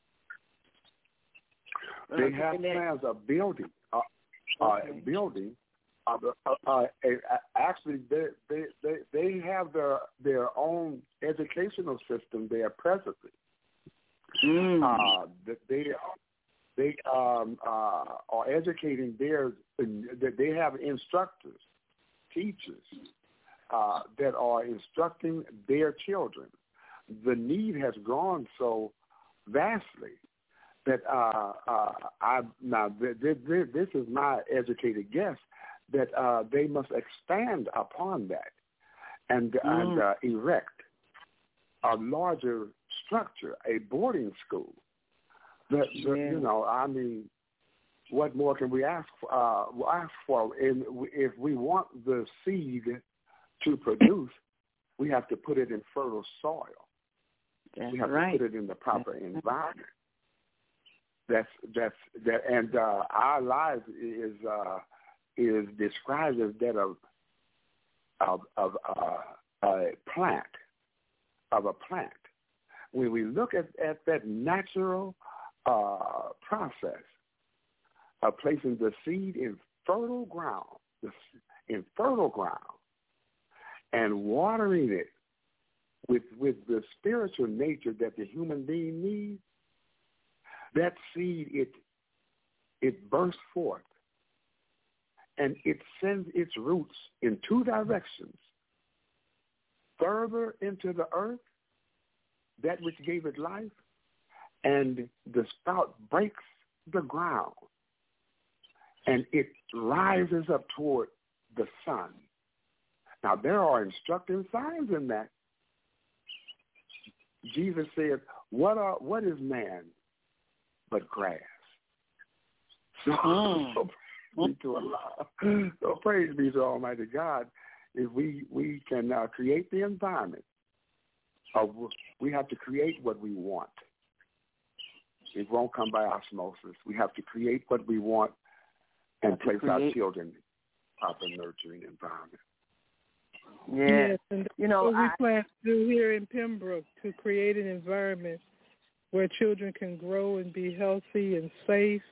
they uh, have plans of building uh, okay. uh, building. Uh, uh, uh, actually, they, they they they have their their own educational system there presently. Mm. Uh, they they um, uh, are educating their. They have instructors, teachers uh, that are instructing their children. The need has grown so vastly that uh, uh, I now th- th- th- this is my educated guess that uh, they must expand upon that and mm. and uh, erect a larger structure, a boarding school. That, that yeah. you know, I mean, what more can we ask for? Uh, ask for? And if we want the seed to produce, we have to put it in fertile soil. That's we have right. to put it in the proper that's environment. That's that's that, and uh, our lives is uh, is described as that of of, of uh, a plant of a plant. When we look at, at that natural uh, process of placing the seed in fertile ground, in fertile ground, and watering it with with the spiritual nature that the human being needs, that seed it it bursts forth, and it sends its roots in two directions: further into the earth, that which gave it life, and the spout breaks the ground, and it rises up toward the sun. Now, there are instructing signs in that. Jesus said, what are what is man but grass? So, mm. so praise be to Allah. So praise be to Almighty God. If we, we can uh, create the environment, of, we have to create what we want. It won't come by osmosis. We have to create what we want and place our children in proper nurturing environment. Yeah. Yes, and you know, what we I, plan to do here in Pembroke, to create an environment where children can grow and be healthy and safe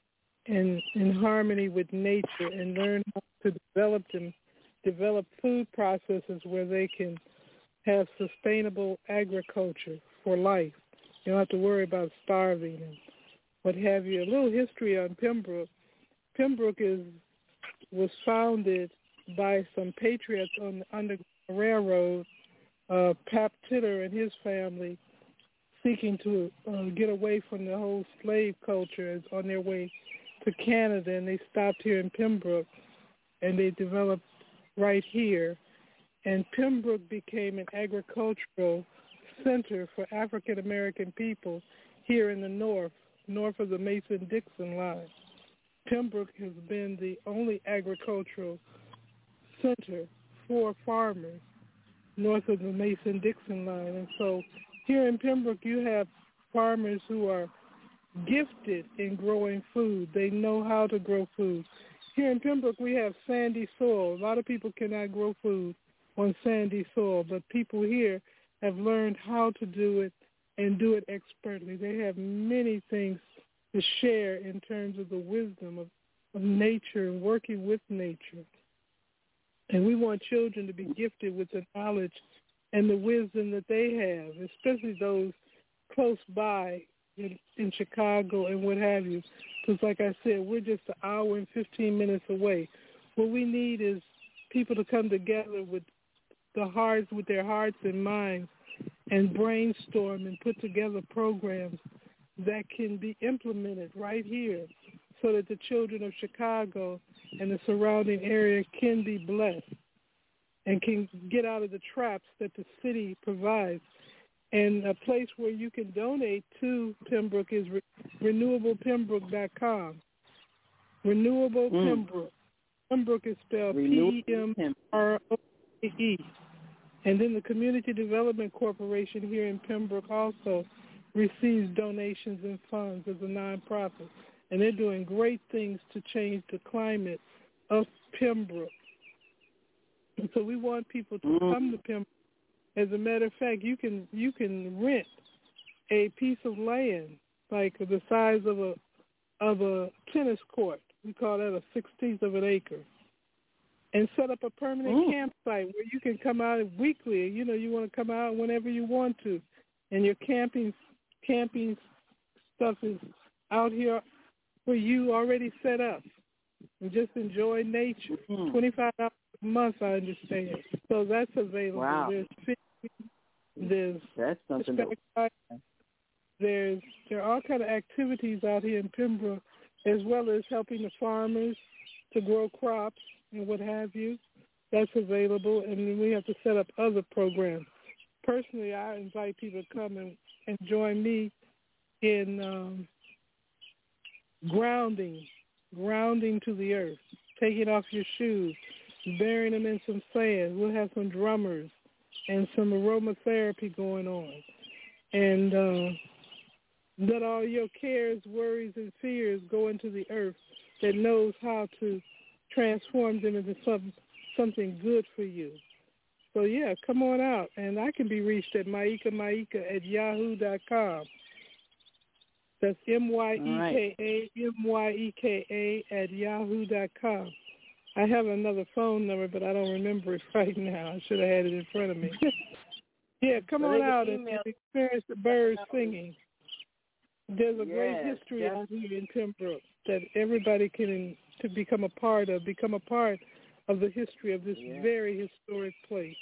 and in harmony with nature and learn how to develop them, develop food processes where they can have sustainable agriculture for life. You don't have to worry about starving and what have you. A little history on Pembroke. Pembroke is was founded by some patriots on the Underground Railroad, uh, Pap Titter and his family, seeking to uh, get away from the whole slave culture on their way to Canada, and they stopped here in Pembroke, and they developed right here. And Pembroke became an agricultural center for African American people here in the north, north of the Mason-Dixon line. Pembroke has been the only agricultural center for farmers north of the Mason-Dixon line. And so here in Pembroke, you have farmers who are gifted in growing food. They know how to grow food. Here in Pembroke, we have sandy soil. A lot of people cannot grow food on sandy soil, but people here have learned how to do it and do it expertly. They have many things to share in terms of the wisdom of, of nature and working with nature. And we want children to be gifted with the knowledge and the wisdom that they have, especially those close by in, in Chicago and what have you. Because like I said, we're just an hour and fifteen minutes away. What we need is people to come together with the hearts, with their hearts and minds, and brainstorm and put together programs that can be implemented right here so that the children of Chicago and the surrounding area can be blessed and can get out of the traps that the city provides. And a place where you can donate to Pembroke is re- renewable pembroke dot com. Renewable mm. Pembroke. Pembroke is spelled P E M R O A E. And then the Community Development Corporation here in Pembroke also receives donations and funds as a nonprofit. And they're doing great things to change the climate of Pembroke. And so we want people to mm. come to Pembroke. As a matter of fact, you can you can rent a piece of land like the size of a of a tennis court. We call that a sixteenth of an acre, and set up a permanent mm. campsite where you can come out weekly. You know, you want to come out whenever you want to, and your camping camping stuff is out here for you already set up, and just enjoy nature. Mm. Twenty-five dollars a month, I understand. So that's available. Wow. There's There's That's something that... There's there are all kind of activities out here in Pembroke, as well as helping the farmers to grow crops and what have you. That's available, and then we have to set up other programs. Personally, I invite people to come and, and join me in um, grounding, grounding to the earth, taking off your shoes, burying them in some sand. We'll have some drummers and some aromatherapy going on. And uh, let all your cares, worries, and fears go into the earth that knows how to transform them into some, something good for you. So, yeah, come on out. And I can be reached at Maika Maika at yahoo dot com. That's M Y E K A, M Y E K A at yahoo dot com. I have another phone number, but I don't remember it right now. I should have had it in front of me. Yeah, come well, on out and experience the birds singing. There's a yes, great history yes. out here in Pembroke that everybody can to become a part of, become a part of the history of this yes. very historic place.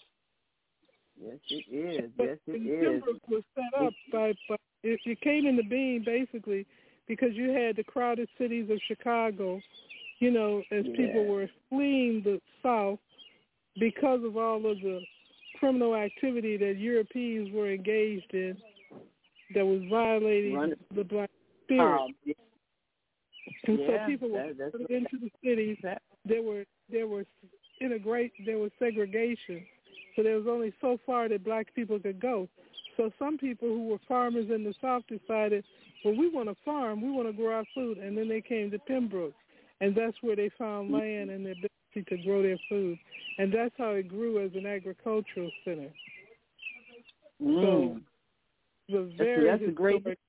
Yes, it is. But yes, it and is. Pembroke was set up by, by it, it came into being basically because you had the crowded cities of Chicago, you know, as yeah. people were fleeing the South because of all of the criminal activity that Europeans were engaged in that was violating Run. the black spirit. Um, yeah. And yeah, so people were that, put into the cities. There were there was integrate there was segregation. So there was only so far that black people could go. So some people who were farmers in the South decided, well, we want to farm, we want to grow our food, and then they came to Pembroke. And that's where they found land and the ability to grow their food. And that's how it grew as an agricultural center. Mm. So, a very that's, that's a great. story.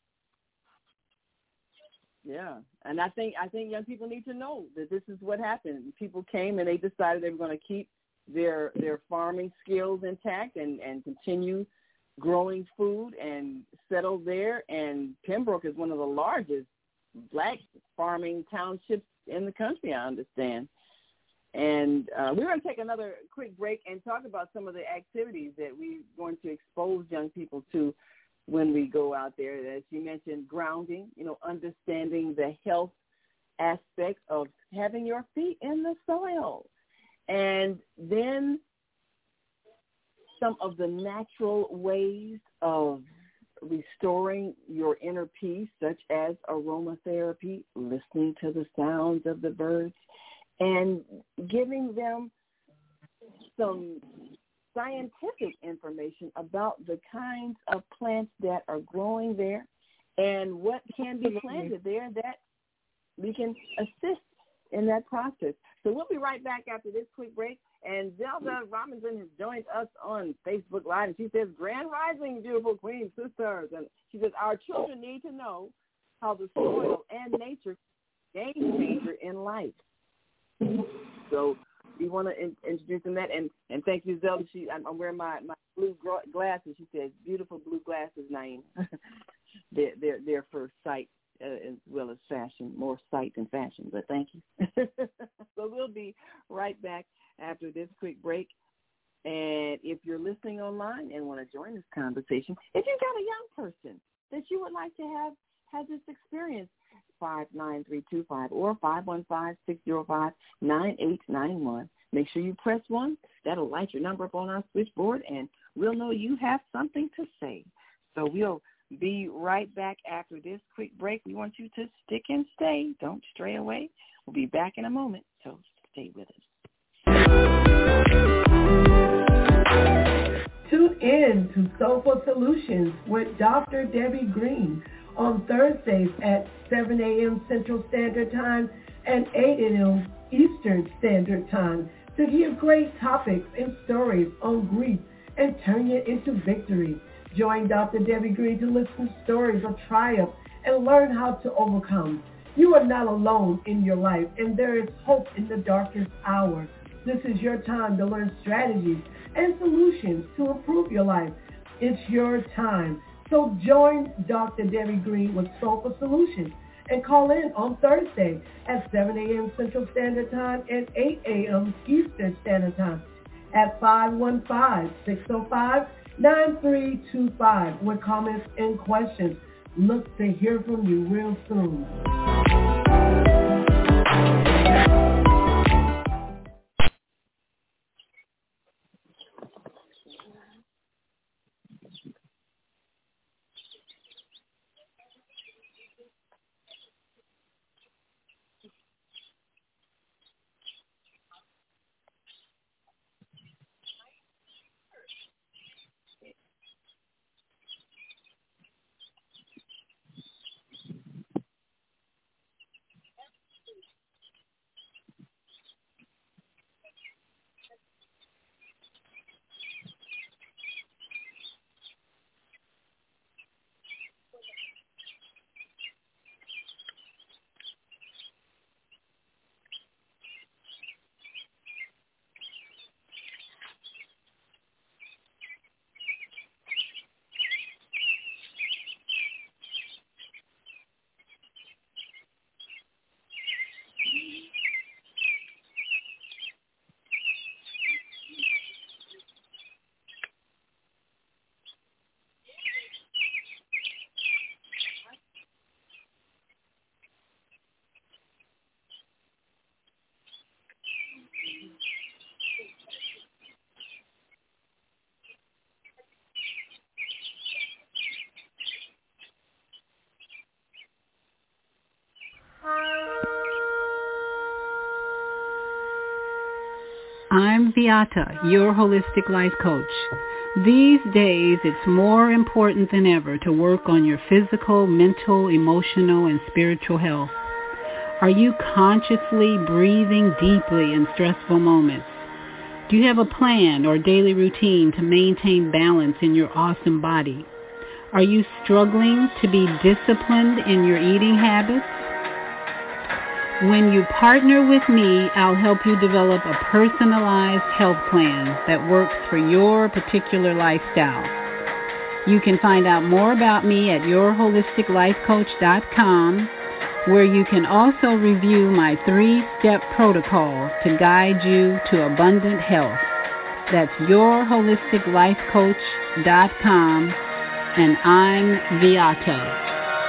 Yeah, and I think I think young people need to know that this is what happened. People came and they decided they were going to keep their their farming skills intact and, and continue growing food and settle there. And Pembroke is one of the largest black farming townships in the country, I understand. And uh, we're going to take another quick break and talk about some of the activities that we're going to expose young people to when we go out there. As you mentioned, grounding, you know, understanding the health aspect of having your feet in the soil. And then some of the natural ways of restoring your inner peace, such as aromatherapy, listening to the sounds of the birds, and giving them some scientific information about the kinds of plants that are growing there and what can be planted there that we can assist in that process. So we'll be right back after this quick break. And Zelda Robinson has joined us on Facebook Live, and she says, Grand Rising, beautiful Queen sisters. And she says, our children need to know how the soil and nature game changer in life. So we want to in, introduce them that. And, and thank you, Zelda. She, I'm, I'm wearing my, my blue glasses. She says, beautiful blue glasses, Naeem. they're, they're, they're for sight uh, as well as fashion, more sight than fashion, but thank you. So we'll be right back after this quick break. And if you're listening online and want to join this conversation, if you've got a young person that you would like to have have this experience, five nine three two five or five one five, six zero five, nine eight nine one. Make sure you press one. That'll light your number up on our switchboard, and we'll know you have something to say. So we'll be right back after this quick break. We want you to stick and stay. Don't stray away. We'll be back in a moment, so stay with us. Tune in to Soulful Solutions with Doctor Debbie Green on Thursdays at seven a.m. Central Standard Time and eight a.m. Eastern Standard Time to hear great topics and stories on grief and turn it into victory. Join Doctor Debbie Green to listen to stories of triumph and learn how to overcome. You are not alone in your life, and there is hope in the darkest hour. This is your time to learn strategies and solutions to improve your life. It's your time. So join Doctor Debbie Green with Soulful Solutions and call in on Thursday at seven a.m. Central Standard Time and eight a.m. Eastern Standard Time at five one five, six zero five, nine three two five with comments and questions. Look to hear from you real soon. I'm Beata, your holistic life coach. These days, it's more important than ever to work on your physical, mental, emotional, and spiritual health. Are you consciously breathing deeply in stressful moments? Do you have a plan or daily routine to maintain balance in your awesome body? Are you struggling to be disciplined in your eating habits? When you partner with me, I'll help you develop a personalized health plan that works for your particular lifestyle. You can find out more about me at your holistic life coach dot com, where you can also review my three-step protocol to guide you to abundant health. That's your holistic life coach dot com, and I'm Viata.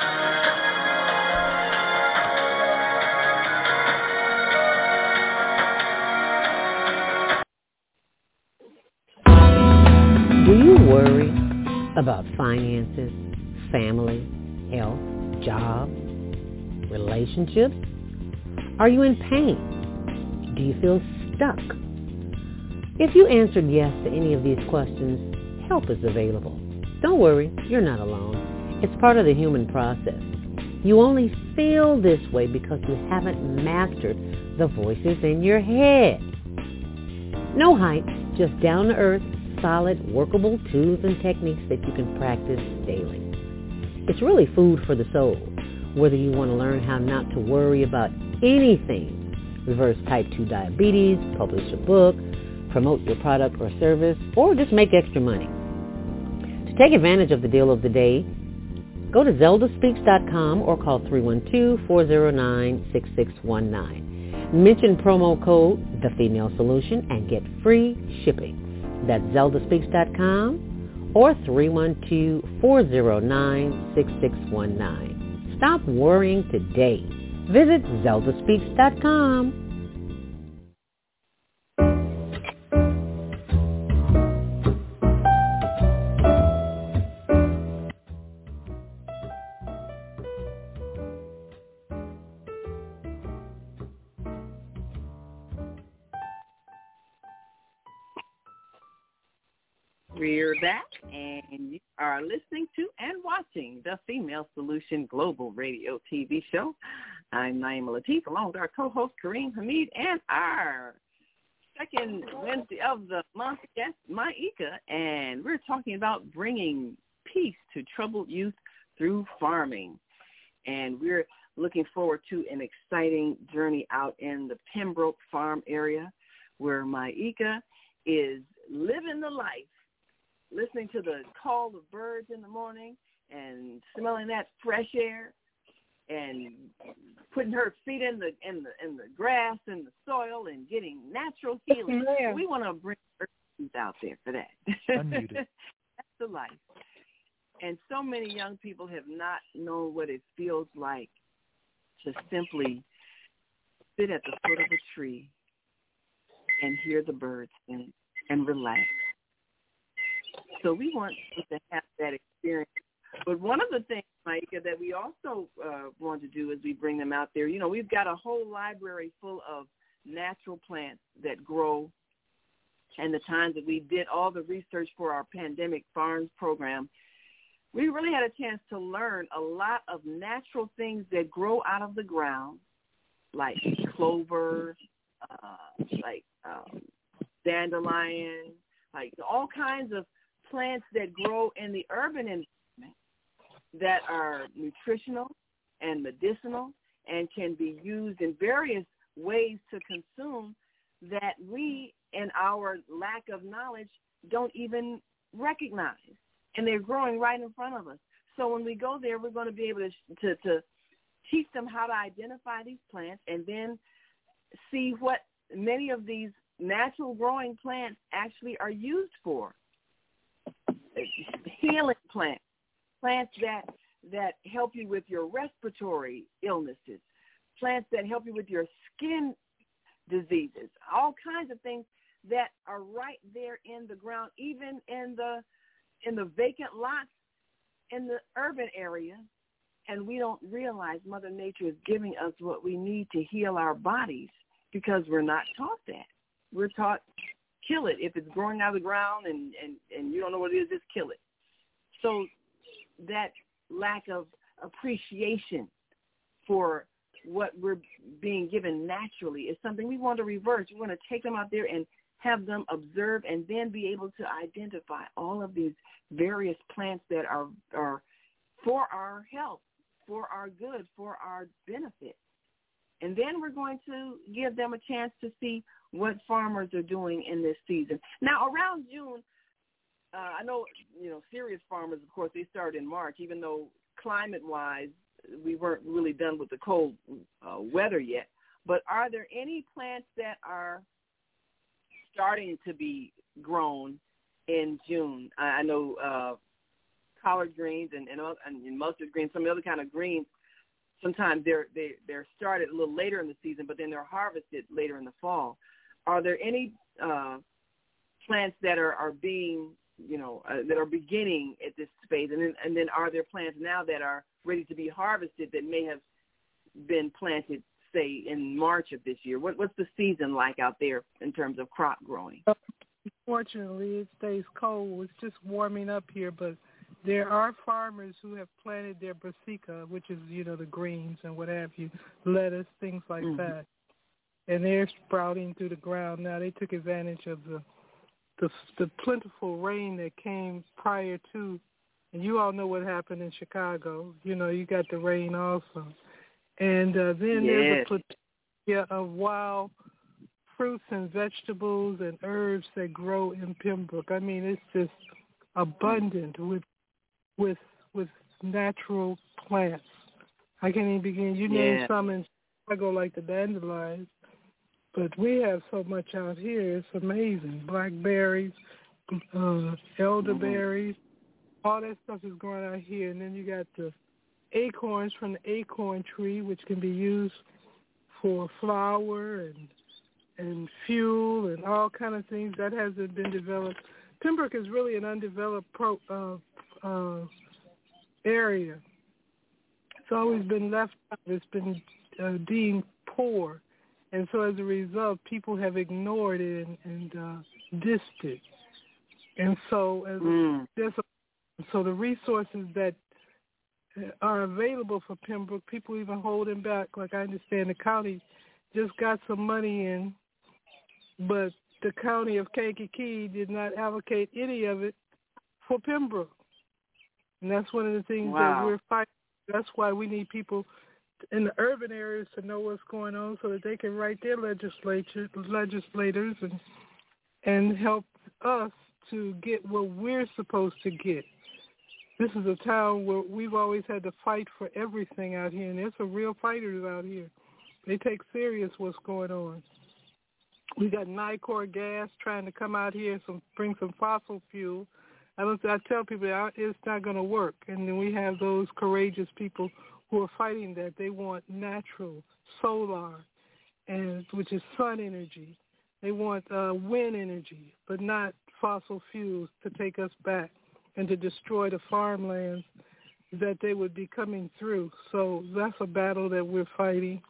Do you worry about finances, family, health, job, relationships? Are you in pain? Do you feel stuck? If you answered yes to any of these questions, help is available. Don't worry, you're not alone. It's part of the human process. You only feel this way because you haven't mastered the voices in your head. No hype, just down-to-earth, solid, workable tools and techniques that you can practice daily. It's really food for the soul, whether you want to learn how not to worry about anything, reverse type two diabetes, publish a book, promote your product or service, or just make extra money. To take advantage of the deal of the day, go to zelda speaks dot com or call three one two, four zero nine, six six one nine. Mention promo code The Female Solution and get free shipping. That's zelda speaks dot com or three one two, four zero nine, six six one nine. Stop worrying today. Visit zelda speaks dot com. We're back, and you are listening to and watching the Female Solution Global Radio T V show. I'm Naima Latif, along with our co-host Kareem Hamid, and our second Wednesday of the month guest, Maika, and we're talking about bringing peace to troubled youth through farming. And we're looking forward to an exciting journey out in the Pembroke Farm area, where Maika is living the life, listening to the call of birds in the morning and smelling that fresh air and putting her feet in the in the in the grass and the soil and getting natural healing. Yeah. We want to bring earth out there for that. That's the life. And so many young people have not known what it feels like to simply sit at the foot of a tree and hear the birds sing and relax. So we want to have that experience. But one of the things, Maika, that we also uh, want to do as we bring them out there, you know, we've got a whole library full of natural plants that grow. And the times that we did all the research for our pandemic farms program, we really had a chance to learn a lot of natural things that grow out of the ground, like clover, uh, like um, dandelion, like all kinds of plants that grow in the urban environment that are nutritional and medicinal and can be used in various ways to consume that we, in our lack of knowledge, don't even recognize. And they're growing right in front of us. So when we go there, we're going to be able to, to, to teach them how to identify these plants and then see what many of these natural growing plants actually are used for. Healing plants, plants that that help you with your respiratory illnesses, plants that help you with your skin diseases, all kinds of things that are right there in the ground, even in the in the vacant lots in the urban area. And we don't realize Mother Nature is giving us what we need to heal our bodies because we're not taught that. We're taught, kill it. If it's growing out of the ground and, and, and you don't know what it is, just kill it. So that lack of appreciation for what we're being given naturally is something we want to reverse. We want to take them out there and have them observe and then be able to identify all of these various plants that are, are for our health, for our good, for our benefit. And then we're going to give them a chance to see what farmers are doing in this season. Now, around June, uh, I know, you know, serious farmers, of course, they start in March, even though climate-wise we weren't really done with the cold uh, weather yet. But are there any plants that are starting to be grown in June? I, I know uh, collard greens and, and, and mustard greens, some other kind of greens, sometimes they're they, they're started a little later in the season, but then they're harvested later in the fall. Are there any uh, plants that are, are being, you know, uh, that are beginning at this phase? And then, and then are there plants now that are ready to be harvested that may have been planted, say, in March of this year? What, what's the season like out there in terms of crop growing? Fortunately, it stays cold. It's just warming up here, but there are farmers who have planted their brassica, which is, you know, the greens and what have you, lettuce, things like mm-hmm. that. And they're sprouting through the ground now. They took advantage of the, the the plentiful rain that came prior to, and you all know what happened in Chicago. You know, you got the rain also. And uh, then yes. there's a plethora of wild fruits and vegetables and herbs that grow in Pembroke. I mean, it's just abundant with with with natural plants. I can't even begin. You yeah. name some in Chicago like the dandelions, but we have so much out here. It's amazing. Blackberries, uh, elderberries, mm-hmm. all that stuff is growing out here. And then you got the acorns from the acorn tree, which can be used for flour and and fuel and all kind of things. That hasn't been developed. Pembroke is really an undeveloped pro, uh, uh, area. It's always been left out. It's been uh, deemed poor. And so as a result, people have ignored it and, and uh, dissed it. And so as mm. there's a, so the resources that are available for Pembroke, people even holding back. Like I understand the county just got some money in, but the county of Kankakee did not allocate any of it for Pembroke. And that's one of the things wow. that we're fighting. That's why we need people in the urban areas to know what's going on so that they can write their legislature, legislators and and help us to get what we're supposed to get. This is a town where we've always had to fight for everything out here, and there's some real fighters out here. They take serious what's going on. We got Nicor gas trying to come out here, some bring some fossil fuel. I don't. I tell people it's not going to work. And then we have those courageous people who are fighting that. They want natural solar, and which is sun energy. They want uh, wind energy, but not fossil fuels to take us back and to destroy the farmlands that they would be coming through. So that's a battle that we're fighting.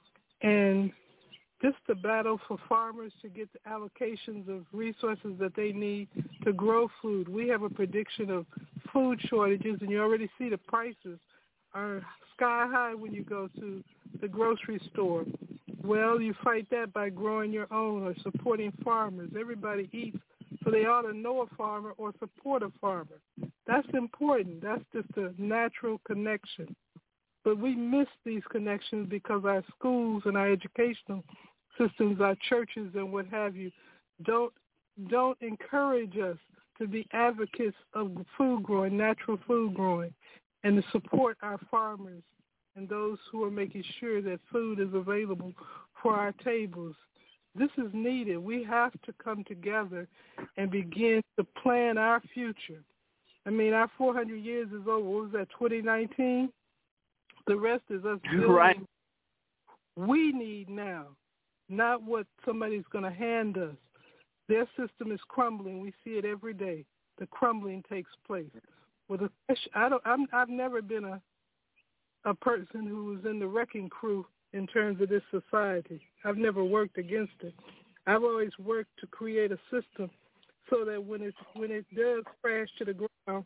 And just the battle for farmers to get the allocations of resources that they need to grow food. We have a prediction of food shortages, and you already see the prices are sky high when you go to the grocery store. Well, you fight that by growing your own or supporting farmers. Everybody eats, so they ought to know a farmer or support a farmer. That's important. That's just a natural connection. But we miss these connections because our schools and our educational systems, our churches and what have you, don't don't encourage us to be advocates of food growing, natural food growing, and to support our farmers and those who are making sure that food is available for our tables. This is needed. We have to come together and begin to plan our future. I mean, our four hundred years is over. What was that, twenty nineteen? The rest is us building. Right. We need now, not what somebody's going to hand us. Their system is crumbling. We see it every day. The crumbling takes place. With a, I don't. I'm, I've never been a a person who was in the wrecking crew in terms of this society. I've never worked against it. I've always worked to create a system so that when it when it does crash to the ground,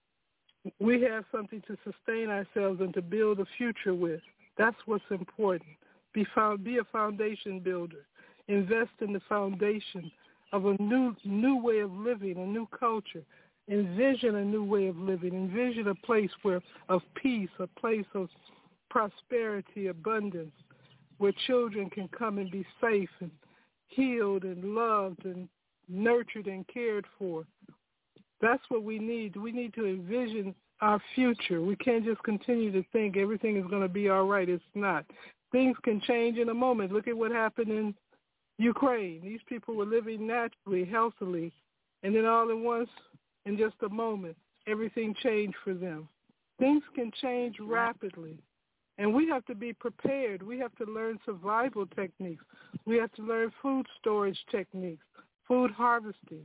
we have something to sustain ourselves and to build a future with. That's what's important. Be found, be a foundation builder. Invest in the foundation of a new new way of living, a new culture. Envision a new way of living. Envision a place where of peace, a place of prosperity, abundance, where children can come and be safe and healed and loved and nurtured and cared for. That's what we need. We need to envision our future. We can't just continue to think everything is going to be all right. It's not. Things can change in a moment. Look at what happened in Ukraine. These people were living naturally, healthily, and then all at once, in just a moment, everything changed for them. Things can change rapidly, and we have to be prepared. We have to learn survival techniques. We have to learn food storage techniques, food harvesting.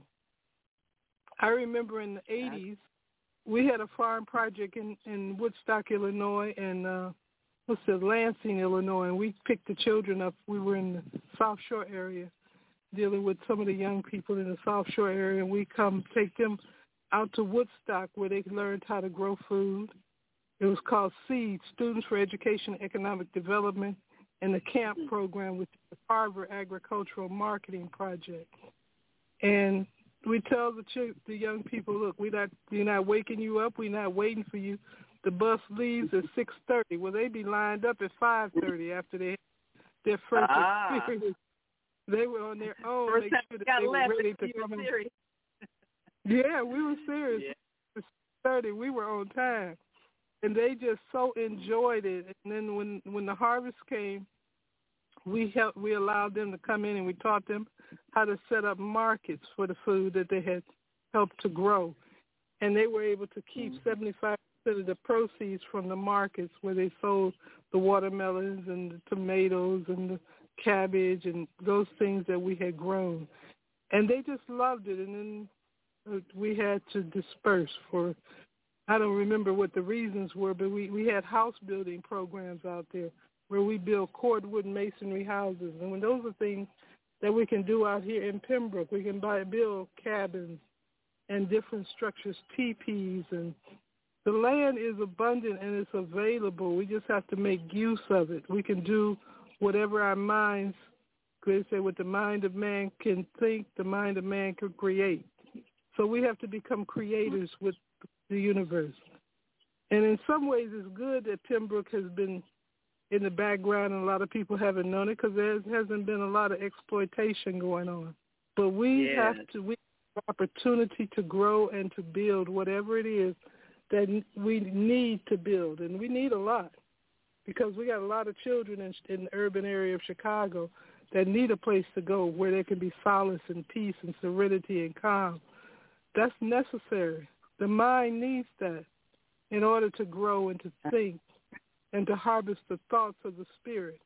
I remember in the eighties, we had a farm project in, in Woodstock, Illinois, and uh, what's it, Lansing, Illinois, and we picked the children up. We were in the South Shore area dealing with some of the young people in the South Shore area, and we come take them out to Woodstock where they learned how to grow food. It was called SEED, Students for Education and Economic Development, and the CAMP program with the Harvard Agricultural Marketing Project. And we tell the ch- the young people, look, we're not, we're not waking you up. We're not waiting for you. The bus leaves at six thirty. Well, they be lined up at five thirty after they had their first ah. experience. They were on their own. First make sure that got they were left, ready to come in. Yeah, we were serious. Yeah. thirty, we were on time. And they just so enjoyed it. And then when, when the harvest came, we helped, we allowed them to come in and we taught them how to set up markets for the food that they had helped to grow. And they were able to keep mm-hmm. seventy-five percent of the proceeds from the markets where they sold the watermelons and the tomatoes and the cabbage and those things that we had grown. And they just loved it. And then we had to disperse for, I don't remember what the reasons were, but we, we had house building programs out there where we build cordwood masonry houses. And when those are things that we can do out here in Pembroke, we can buy, build cabins and different structures, teepees, and the land is abundant and it's available. We just have to make use of it. We can do whatever our minds, they say, what the mind of man can think, the mind of man can create. So we have to become creators with the universe. And in some ways it's good that Pembroke has been in the background and a lot of people haven't known it because there hasn't been a lot of exploitation going on. But we yes. have to, we have the opportunity to grow and to build whatever it is that we need to build. And we need a lot because we got a lot of children in, in the urban area of Chicago that need a place to go where there can be solace and peace and serenity and calm. That's necessary. The mind needs that in order to grow and to think and to harvest the thoughts of the spirit.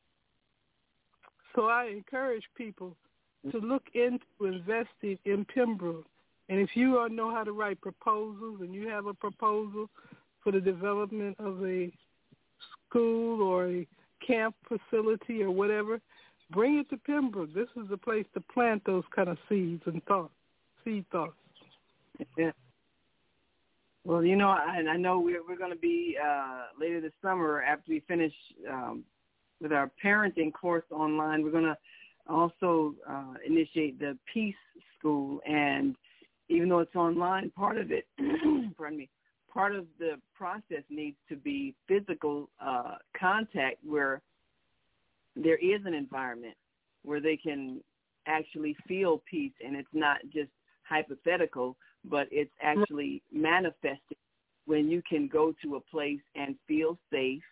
So I encourage people to look into investing in Pembroke. And if you know how to write proposals and you have a proposal for the development of a school or a camp facility or whatever, bring it to Pembroke. This is the place to plant those kind of seeds and thoughts, seed thoughts. Yeah. Well, you know, I, I know we're we're going to be uh, later this summer after we finish um, with our parenting course online. We're going to also uh, initiate the Peace School, and even though it's online, part of it, pardon me, part of the process needs to be physical uh, contact where there is an environment where they can actually feel peace, and it's not just hypothetical, but it's actually manifested when you can go to a place and feel safe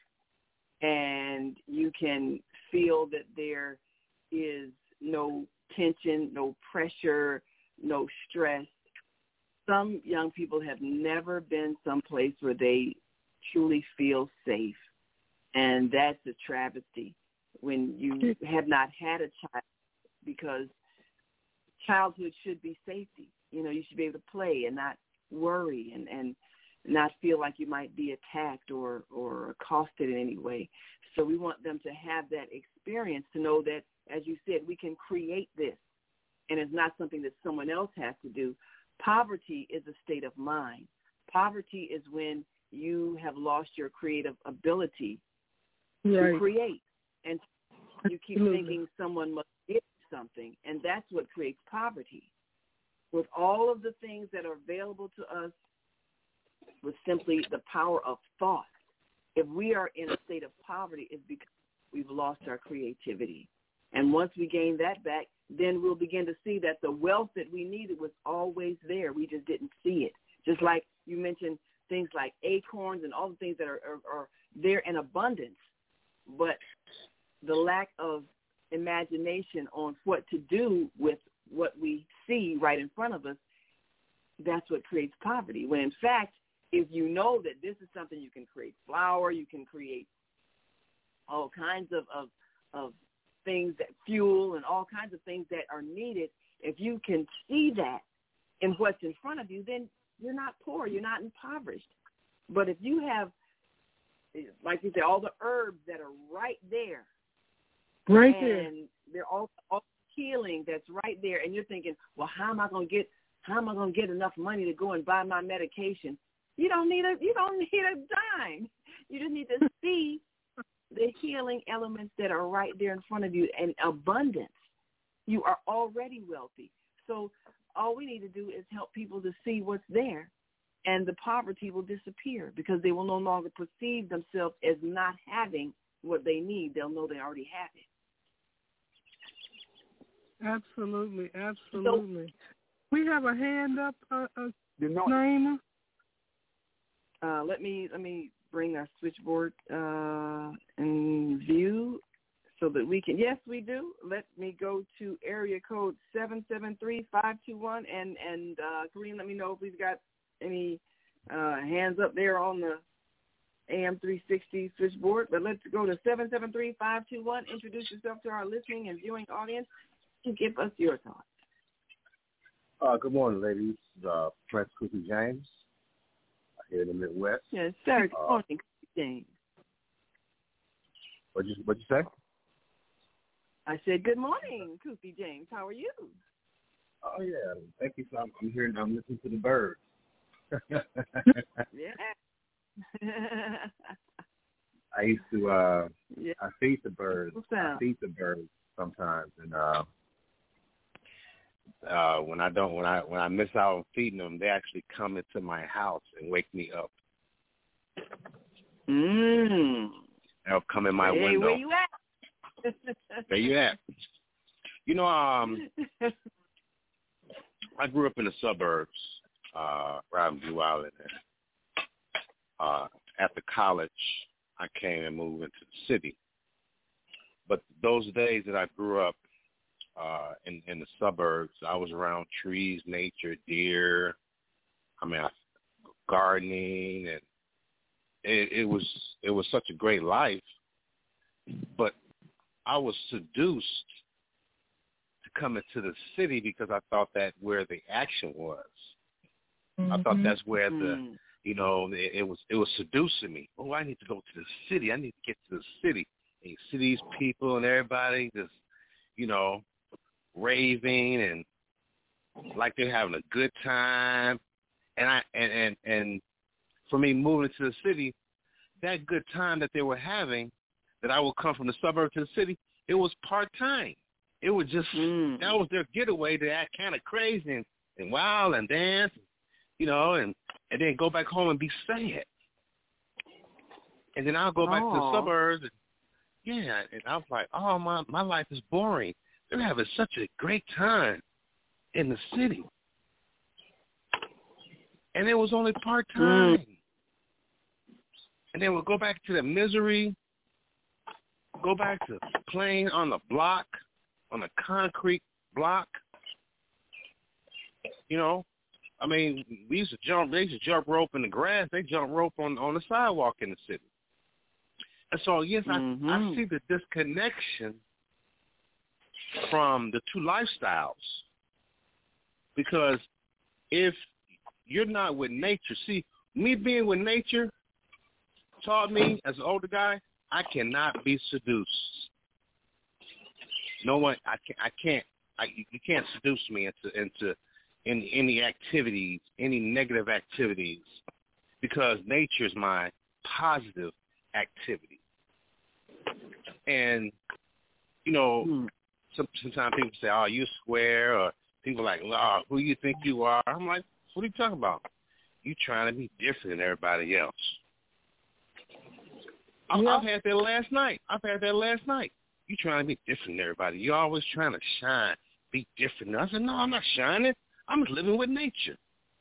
and you can feel that there is no tension, no pressure, no stress. Some young people have never been someplace where they truly feel safe, and that's a travesty when you have not had a child, because childhood should be safety. You know, you should be able to play and not worry and, and not feel like you might be attacked or, or accosted in any way. So we want them to have that experience to know that, as you said, we can create this, and it's not something that someone else has to do. Poverty is a state of mind. Poverty is when you have lost your creative ability right. to create, and you keep Absolutely. thinking someone must give something, and that's what creates poverty. with all of the things that are available to us with simply the power of thought. If we are in a state of poverty, it's because we've lost our creativity. And once we gain that back, then we'll begin to see that the wealth that we needed was always there. We just didn't see it. Just like you mentioned things like acorns and all the things that are, are, are there in abundance, but the lack of imagination on what to do with what we see right in front of us, that's what creates poverty. When in fact, if you know that this is something you can create flour, you can create all kinds of, of, of things that fuel and all kinds of things that are needed, if you can see that in what's in front of you, then you're not poor, you're not impoverished. But if you have, like you said, all the herbs that are right there, right and there, they're all, all healing that's right there, and you're thinking, well, how am I going to get, how am I going to get enough money to go and buy my medication? You don't need a, you don't need a dime. You just need to see the healing elements that are right there in front of you in abundance. You are already wealthy. So all we need to do is help people to see what's there, and the poverty will disappear because they will no longer perceive themselves as not having what they need. They'll know they already have it. Absolutely, absolutely. So, we have a hand up, uh, uh, you know, Naima. Uh, let me let me bring our switchboard uh, in view so that we can. Yes, we do. Let me go to area code seven seven three, five two one, and and uh, Kareem, let me know if we've got any uh, hands up there on the A M three sixty switchboard. But let's go to seven seven three, five two one. Introduce yourself to our listening and viewing audience and give us your thoughts. Uh, good morning, ladies. Uh, Prince Cookie James here in the Midwest. Yes, sir. Good uh, morning, James. What you what you say? I said good morning, Cookie James. How are you? Oh yeah, thank you. So I'm, I'm here and I'm listening to the birds. Yeah. I used to uh, yeah. I feed the birds. What's I that? feed the birds sometimes, and uh, uh, when I don't, when I when I miss out on feeding them, they actually come into my house and wake me up. Mm. They'll come in my hey, window. Where you at? There you at. You know, um, I grew up in the suburbs, uh, right in Blue Island. And, uh, after college, I came and moved into the city. But those days that I grew up uh, in, in the suburbs, I was around trees, nature, deer. I mean, I, gardening, and it, it was it was such a great life. But I was seduced to come into the city because I thought that where the action was. Mm-hmm. I thought that's where the, you know, it, it was it was seducing me. Oh, I need to go to the city. I need to get to the city. And you see these people and everybody just, you know, raving and like they're having a good time. And I and, and, and for me moving to the city, that good time that they were having, that I would come from the suburb to the city, it was part-time. It was just, mm. that was their getaway to act kind of crazy and, and wild and dance, you know, and, and then go back home and be sad. And then I'll go back oh. to the suburbs. And, yeah, and I was like, oh, my, my life is boring. They're having such a great time in the city. And it was only part-time. Mm. And then we'll go back to the misery, go back to playing on the block, on a concrete block. You know, I mean, we used to jump, they used to jump rope in the grass. They jump rope on, on the sidewalk in the city. And so, yes, mm-hmm. I, I see the disconnection from the two lifestyles. Because if you're not with nature, see, me being with nature taught me as an older guy, I cannot be seduced. No one, I can't, I can't, I, you can't seduce me into into any, any activities, any negative activities, because nature is my positive activity. And, you know, hmm. some, sometimes people say, oh, you're square, or People are like, oh, who you think you are? I'm like, what are you talking about? You trying to be different than everybody else. I've, yeah. I've had that last night. I've had that last night. You trying to be different than everybody. You're always trying to shine, be different. I said, no, I'm not shining. I'm just living with nature.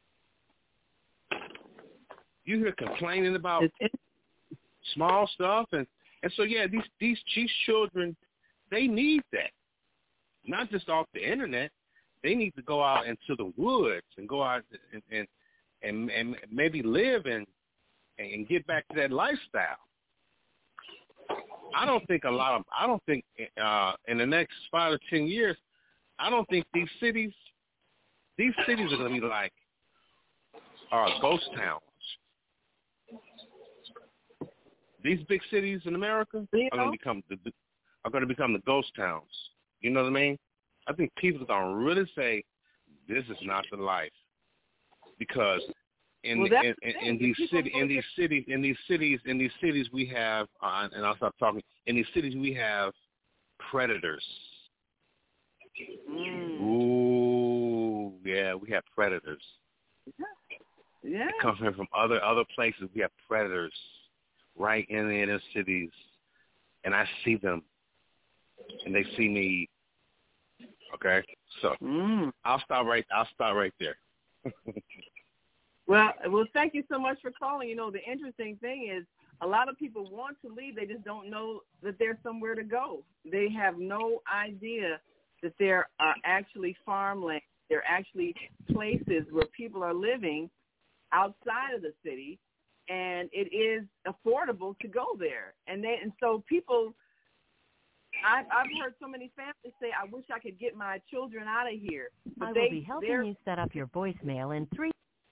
You hear complaining about small stuff, and, and so, yeah, these, these these children, they need that. Not just off the internet. They need to go out into the woods and go out and and, and, and maybe live and and get back to that lifestyle. I don't think a lot of, I don't think uh, in the next five or ten years, I don't think these cities, these cities are going to be like uh, ghost towns. These big cities in America are going to become the, are going to become the ghost towns. You know what I mean? I think people are going to really say, this is not the life, because in well, in, in, in these city in these cities in these cities in these cities we have uh, and I'll stop talking. In these cities we have predators. Mm. Ooh, yeah, we have predators. Yeah. Yeah. They come from from other other places. We have predators right in the inner cities, and I see them, and they see me. Okay, so mm. I'll stop right. I'll stop right there. Well, well, thank you so much for calling. You know, the interesting thing is a lot of people want to leave. They just don't know that there's somewhere to go. They have no idea that there are actually farmland. There are actually places where people are living outside of the city, and it is affordable to go there. And they, and so people, I've, I've heard so many families say, I wish I could get my children out of here. But I they, will be helping they're, you set up your voicemail in three.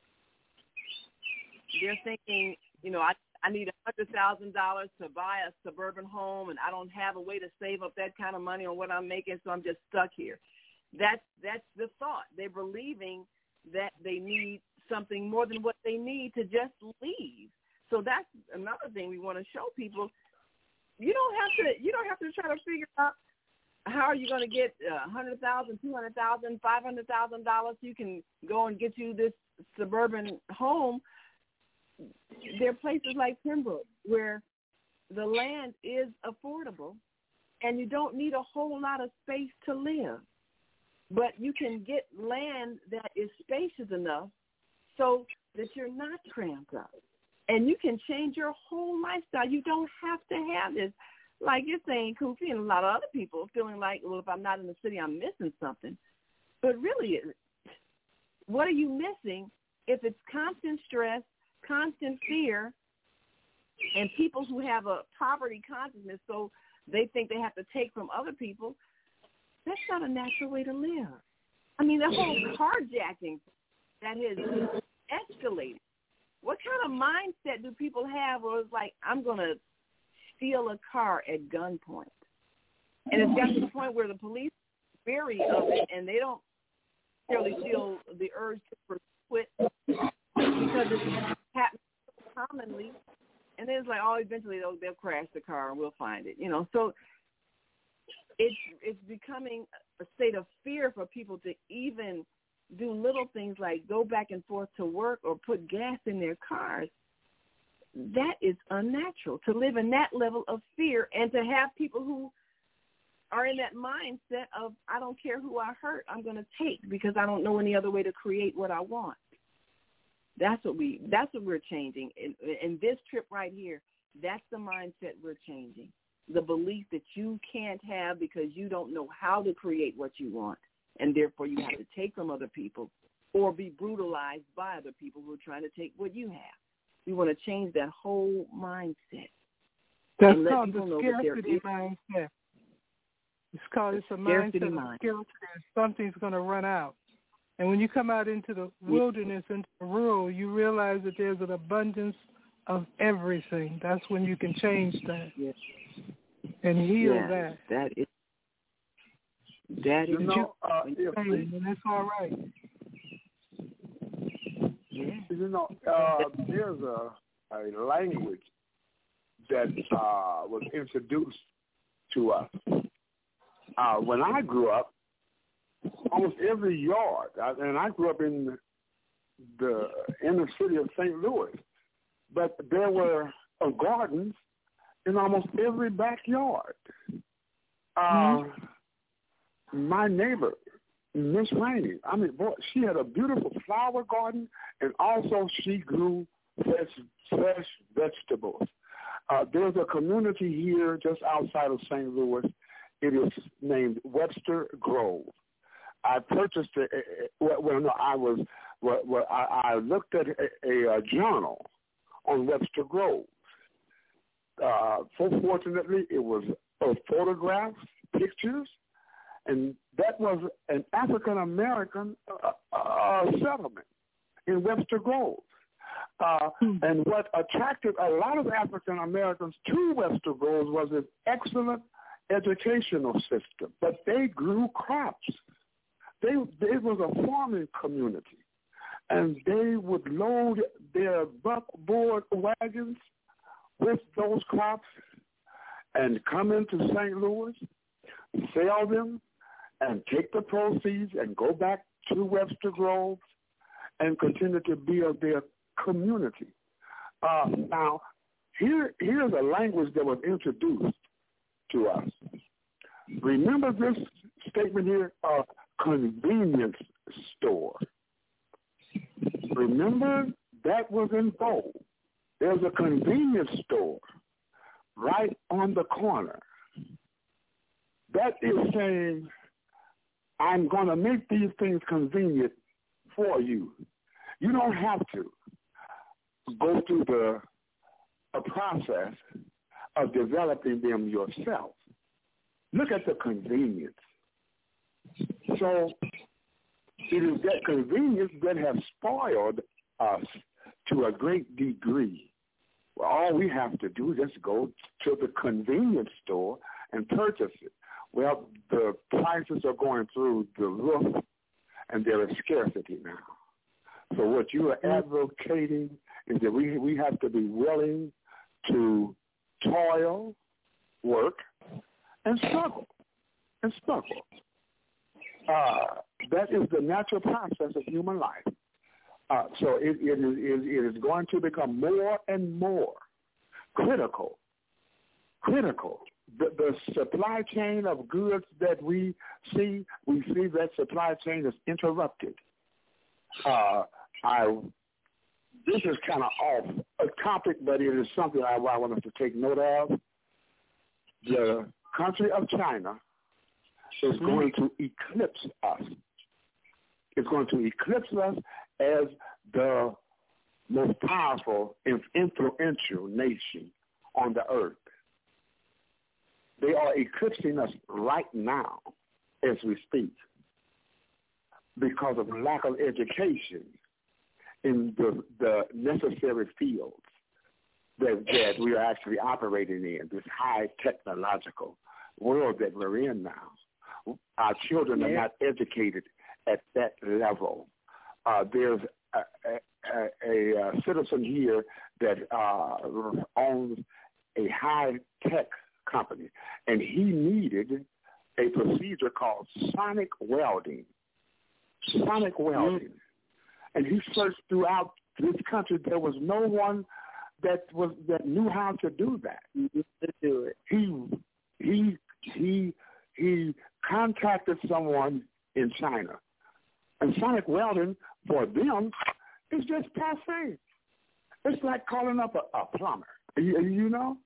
They're thinking, you know, I I need one hundred thousand dollars to buy a suburban home, and I don't have a way to save up that kind of money on what I'm making, so I'm just stuck here. That's that's the thought. They're believing that they need something more than what they need to just leave. So that's another thing we want to show people. You don't have to. You don't have to try to figure out how are you going to get one hundred thousand dollars, two hundred thousand dollars, five hundred thousand dollars. You can go and get you this suburban home. There are places like Pembroke where the land is affordable and you don't need a whole lot of space to live. But you can get land that is spacious enough so that you're not cramped up. And you can change your whole lifestyle. You don't have to have this. Like you're saying, Koofy, and a lot of other people feeling like, well, if I'm not in the city, I'm missing something. But really, what are you missing if it's constant stress, constant fear, and people who have a poverty consciousness, so they think they have to take from other people? That's not a natural way to live. I mean, the whole carjacking that has escalated. What kind of mindset do people have where it's like, I'm going to steal a car at gunpoint? And it's got to the point where the police are wary of it, and they don't necessarily feel the urge to quit because it's happens so commonly. And then it's like, oh, eventually they'll, they'll crash the car and we'll find it, you know. So it's it's becoming a state of fear for people to even do little things like go back and forth to work or put gas in their cars. That is unnatural, to live in that level of fear and to have people who are in that mindset of, I don't care who I hurt, I'm going to take because I don't know any other way to create what I want. That's what we. That's what we're changing. In, in this trip right here, that's the mindset we're changing. The belief that you can't have because you don't know how to create what you want, and therefore you have to take from other people or be brutalized by other people who are trying to take what you have. We want to change that whole mindset. That's called the scarcity mindset. It's called it's a scarcity mindset mind. of scarcity. Something's going to run out. And when you come out into the wilderness, into the rural, you realize that there's an abundance of everything. That's when you can change that yes. and heal yes, that. That is, that is, you know, uh, you pain, and that's all right. Yeah. You know, uh, there's a, a language that uh, was introduced to us. Uh, when I grew up, almost every yard. I, and I grew up in the inner city of Saint Louis, but there were uh, gardens in almost every backyard. Uh, mm-hmm. My neighbor, Miss Rainey, I mean, boy, she had a beautiful flower garden, and also she grew fresh, fresh vegetables. Uh, there's a community here just outside of Saint Louis. It is named Webster Grove. I purchased a, a, a well, no, I was, well, well I, I looked at a, a, a journal on Webster Grove. Uh, so fortunately, it was uh, photographs, pictures, and that was an African-American uh, uh, settlement in Webster Grove. Uh, and what attracted a lot of African-Americans to Webster Grove was an excellent educational system, but they grew crops. They, it was a farming community, and they would load their buckboard wagons with those crops and come into Saint Louis, sell them, and take the proceeds and go back to Webster Grove and continue to build their community. Uh, now, here here's a language that was introduced to us. Remember this statement here, a convenience store. Remember that was in bold. There's a convenience store right on the corner. That is saying, I'm going to make these things convenient for you. You don't have to go through the a process of developing them yourself. Look at the convenience. So it is that convenience that has spoiled us to a great degree. Well, all we have to do is just go to the convenience store and purchase it. Well, the prices are going through the roof, and there is scarcity now. So what you are advocating is that we we have to be willing to toil, work, and struggle, and struggle. Uh, that is the natural process of human life. Uh, so it, it, is, it is going to become more and more critical, critical. The, the supply chain of goods that we see, we see that supply chain is interrupted. Uh, I This is kind of off a topic, but it is something I, I want us to take note of. The country of China is going to eclipse us. It's going to eclipse us as the most powerful and influential nation on the earth. They are eclipsing us right now as we speak because of lack of education in the, the necessary fields that, that we are actually operating in, this high technological world that we're in now. Our children yeah. are not educated at that level. Uh, there's a, a, a, a citizen here that uh, owns a high-tech company, and he needed a procedure called sonic welding. Sonic welding. Mm-hmm. And he searched throughout this country. There was no one that was that knew how to do that. To do it. He he he he contacted someone in China, and sonic welding for them is just passé. It's like calling up a, a plumber. You, you know.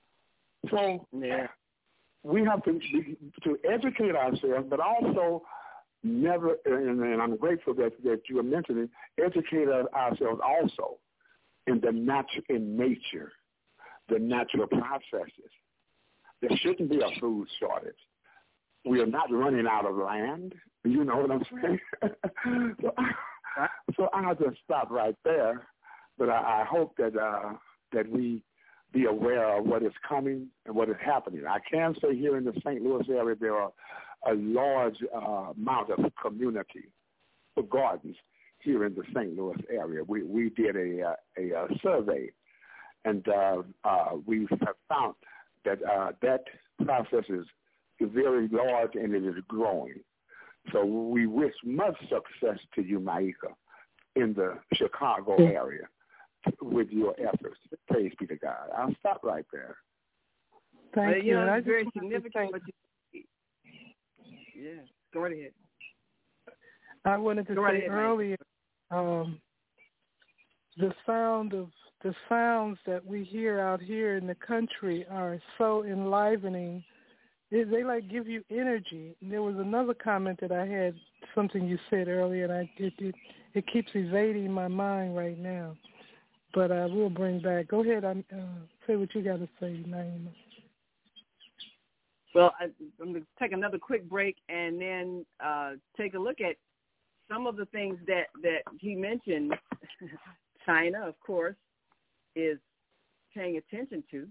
So yeah. we have to to educate ourselves, but also never. And, and I'm grateful that, that you are mentioning educate ourselves also in the natural in nature, the natural processes. There shouldn't be a food shortage. We are not running out of land. You know what I'm saying? so, I, so I'll just stop right there. But I, I hope that uh, that we be aware of what is coming and what is happening. I can say here in the Saint Louis area there are a large uh, amount of community for gardens here in the Saint Louis area. We we did a a, a survey, and uh, uh, we have found that uh, that process is very large and it is growing. So we wish much success to you, Maika, in the Chicago area with your efforts. Praise be to God. I'll stop right there. Thank well, you. you know, I it's very just significant. What you, yeah, go right ahead. I wanted to go say right ahead, earlier, um, the sound of the sounds that we hear out here in the country are so enlivening. They, they like give you energy. And there was another comment that I had, something you said earlier, and I it it, it keeps evading my mind right now. But I will bring back. Go ahead. I'm uh, say what you got to say, Naima. Well, I, I'm going to take another quick break and then uh, take a look at some of the things that, that he mentioned. China, of course, is paying attention to.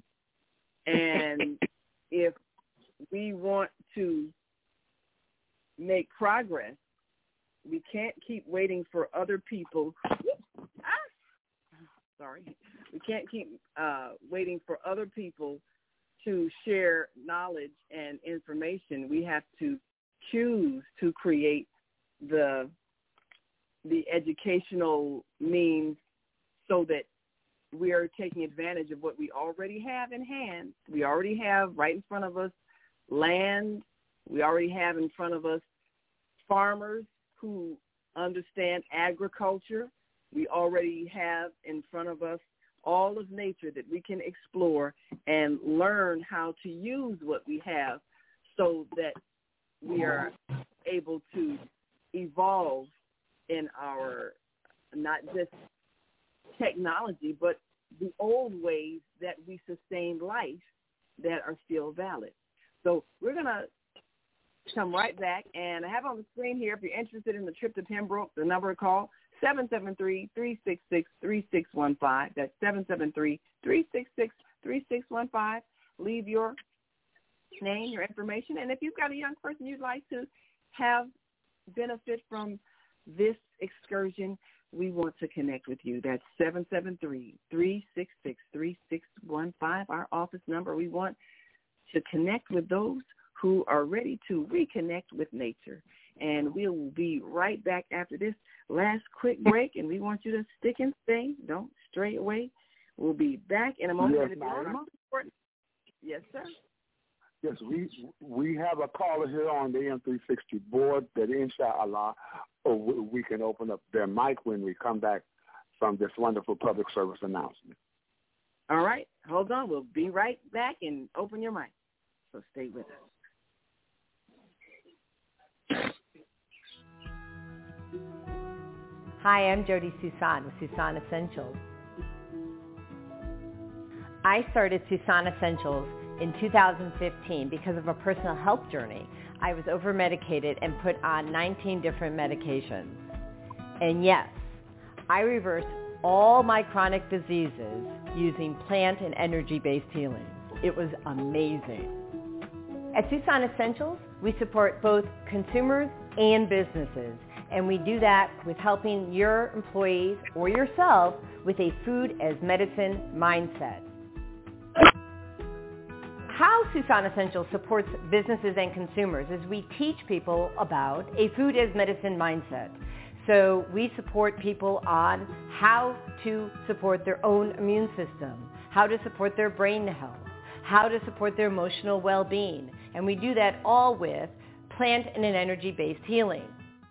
And if we want to make progress, we can't keep waiting for other people. Ah, sorry. We can't keep uh, waiting for other people to share knowledge and information. We have to choose to create the the educational means so that we are taking advantage of what we already have in hand. We already have right in front of us land. We already have in front of us farmers who understand agriculture. We already have in front of us all of nature that we can explore and learn how to use what we have so that we are able to evolve in our, not just technology, but the old ways that we sustain life that are still valid. So we're going to come right back, and I have on the screen here, if you're interested in the trip to Pembroke, the number to call, seven seven three, three six six, three six one five. That's seven seven three, three six six, three six one five. Leave your name, your information, and if you've got a young person you'd like to have benefit from this excursion, we want to connect with you. That's seven seven three, three six six, three six one five, our office number. We want to connect with those who are ready to reconnect with nature. And we will be right back after this last quick break, and we want you to stick and stay. Don't stray away. We'll be back in a moment. Yes, yes sir. Yes, we we have a caller here on the M three sixty board that, inshallah, we can open up their mic when we come back from this wonderful public service announcement. All right. Hold on. We'll be right back and open your mic. So stay with us. Hi, I'm Jody Susan with Susan Essentials. I started Susan Essentials in two thousand fifteen because of a personal health journey. I was over-medicated and put on nineteen different medications. And yes, I reversed all my chronic diseases using plant and energy-based healing. It was amazing. At Susan Essentials, we support both consumers and businesses, and we do that with helping your employees or yourself with a food as medicine mindset. How Susan Essentials supports businesses and consumers is we teach people about a food as medicine mindset. So we support people on how to support their own immune system, how to support their brain health, how to support their emotional well-being. And we do that all with plant and an energy-based healing.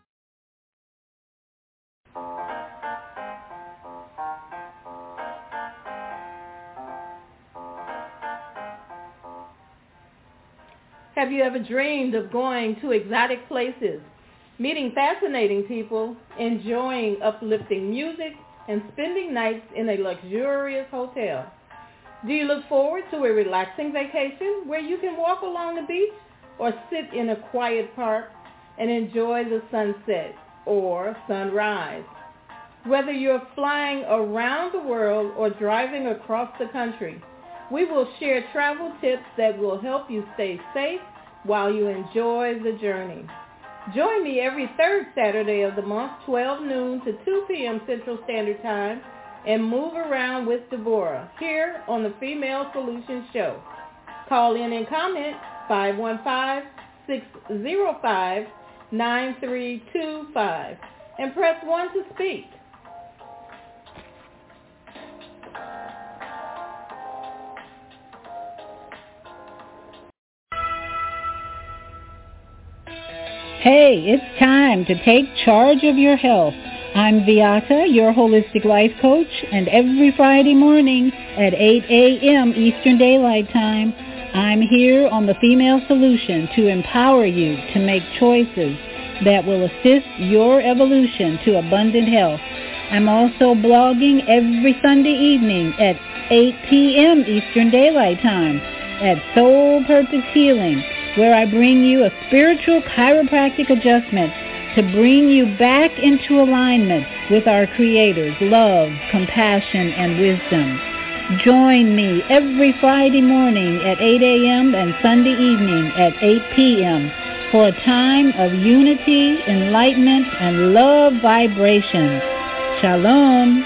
Have you ever dreamed of going to exotic places, meeting fascinating people, enjoying uplifting music, and spending nights in a luxurious hotel? Do you look forward to a relaxing vacation where you can walk along the beach or sit in a quiet park and enjoy the sunset or sunrise? Whether you're flying around the world or driving across the country, we will share travel tips that will help you stay safe while you enjoy the journey. Join me every third Saturday of the month, twelve noon to two p.m. Central Standard Time, and move around with Deborah here on the Female Solutions Show. Call in and comment five one five, six zero five, nine three two five and press one to speak. Hey, it's time to take charge of your health. I'm Viata, your holistic life coach, and every Friday morning at eight a.m. Eastern Daylight Time, I'm here on The Female Solution to empower you to make choices that will assist your evolution to abundant health. I'm also blogging every Sunday evening at eight p.m. Eastern Daylight Time at Soul Purpose Healing, where I bring you a spiritual chiropractic adjustment to bring you back into alignment with our Creator's love, compassion, and wisdom. Join me every Friday morning at eight a.m. and Sunday evening at eight p.m. for a time of unity, enlightenment, and love vibrations. Shalom.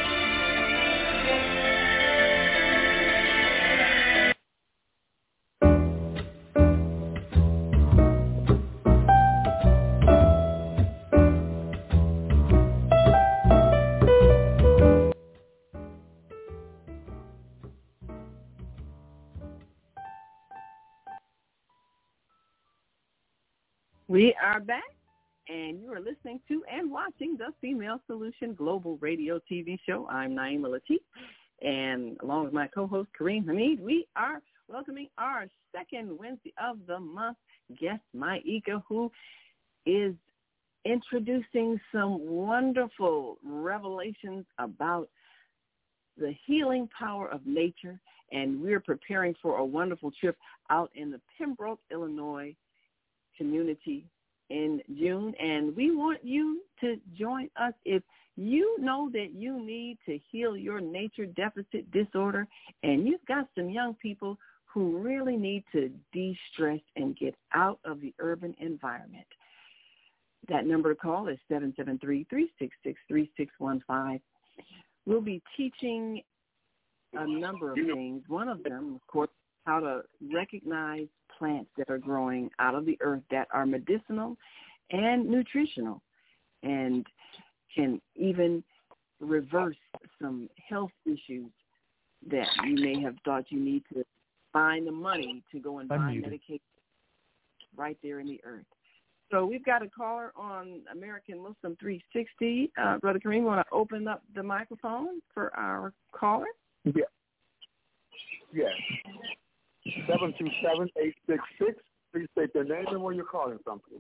We are back, and you are listening to and watching the Female Solution Global Radio T V show. I'm Naima Latif, and along with my co-host, Kareem Hamid, we are welcoming our second Wednesday of the month guest, Maika, who is introducing some wonderful revelations about the healing power of nature, and we're preparing for a wonderful trip out in the Pembroke, Illinois community in June, and we want you to join us. If you know that you need to heal your nature deficit disorder, and you've got some young people who really need to de-stress and get out of the urban environment, that number to call is seven seven three, three six six, three six one five. We'll be teaching a number of things. One of them, of course, how to recognize plants that are growing out of the earth that are medicinal and nutritional and can even reverse some health issues that you may have thought you need to find the money to go and buy medication right there in the earth. So we've got a caller on American Muslim three sixty. Uh, Brother Kareem, want to open up the microphone for our caller? Yeah. Yes. seven two seven, eight six six. Please state their name and where you're calling from, please.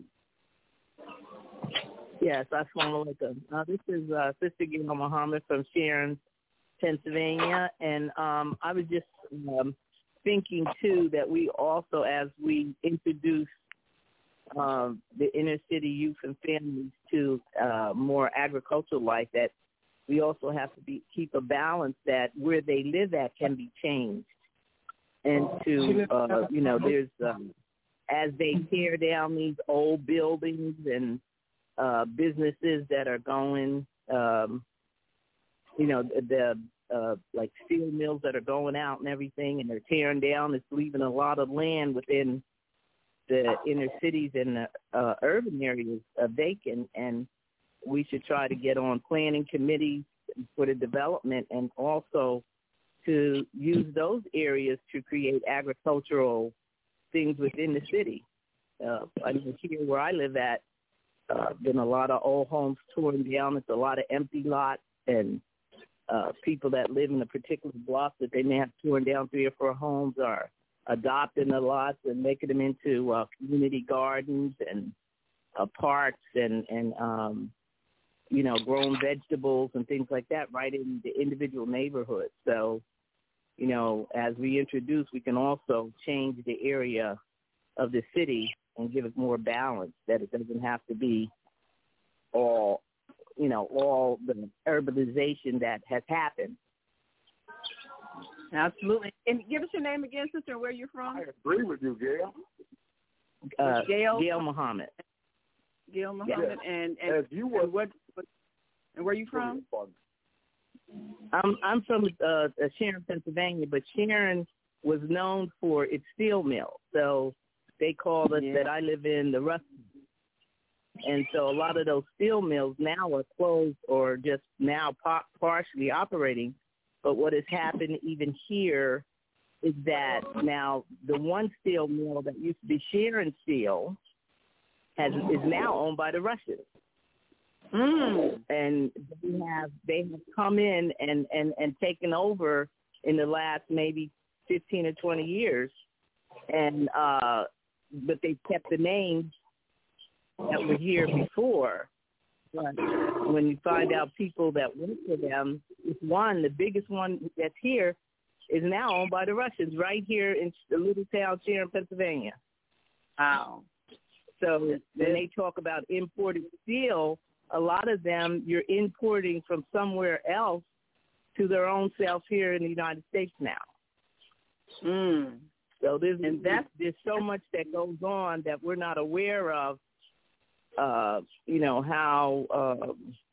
Yes, assalamu alaikum. Uh, this is uh, Sister Gail Muhammad from Sharon, Pennsylvania. And um, I was just um, thinking, too, that we also, as we introduce um, the inner city youth and families to uh, more agricultural life, that we also have to be keep a balance that where they live at can be changed. And to, uh, you know, there's, um, as they tear down these old buildings and uh, businesses that are going, um, you know, the, uh, like steel mills that are going out and everything, and they're tearing down, it's leaving a lot of land within the inner cities and the uh, urban areas uh, vacant, and we should try to get on planning committees for the development and also to use those areas to create agricultural things within the city. Uh, I mean, here where I live at, uh, been a lot of old homes torn down. It's a lot of empty lots, and uh, people that live in a particular block that they may have torn down three or four homes are adopting the lots and making them into uh, community gardens and uh, parks and, and um, you know, grown vegetables and things like that right in the individual neighborhoods. So, you know, as we introduce, we can also change the area of the city and give it more balance, that it doesn't have to be all, you know, all the urbanization that has happened. Absolutely. And give us your name again, sister, and where you're from. I agree with you, Gail. Uh, Gail? Gail Muhammad. Gail Muhammad. Yeah. And, and, As you were, and, what, what, and where are you from? I'm I'm from uh, Sharon, Pennsylvania, but Sharon was known for its steel mill, so they called us yeah. that I live in the Rust. And so a lot of those steel mills now are closed or just now pa- partially operating. But what has happened even here is that now the one steel mill that used to be Sharon Steel has is now owned by the Russians. Mm. And they have they have come in and, and, and taken over in the last maybe fifteen or twenty years, and uh, but they kept the names that were here before. But when you find out people that work for them, it's one, the biggest one that's here, is now owned by the Russians right here in the little town here in Pennsylvania. Wow. So when they talk about imported steel, a lot of them you're importing from somewhere else to their own self here in the United States now. Mm. So there's, and that's, there's so much that goes on that we're not aware of, uh, you know, how uh,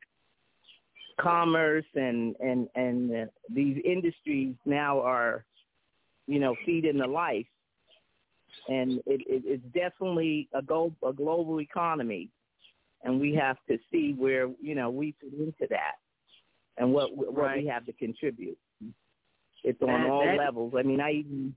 commerce and, and, and uh, these industries now are, you know, feeding the life. And it, it, it's definitely a, go, a global economy. And we have to see where, you know, we fit into that and what what right. we have to contribute. It's on that, all that, levels. I mean, I even,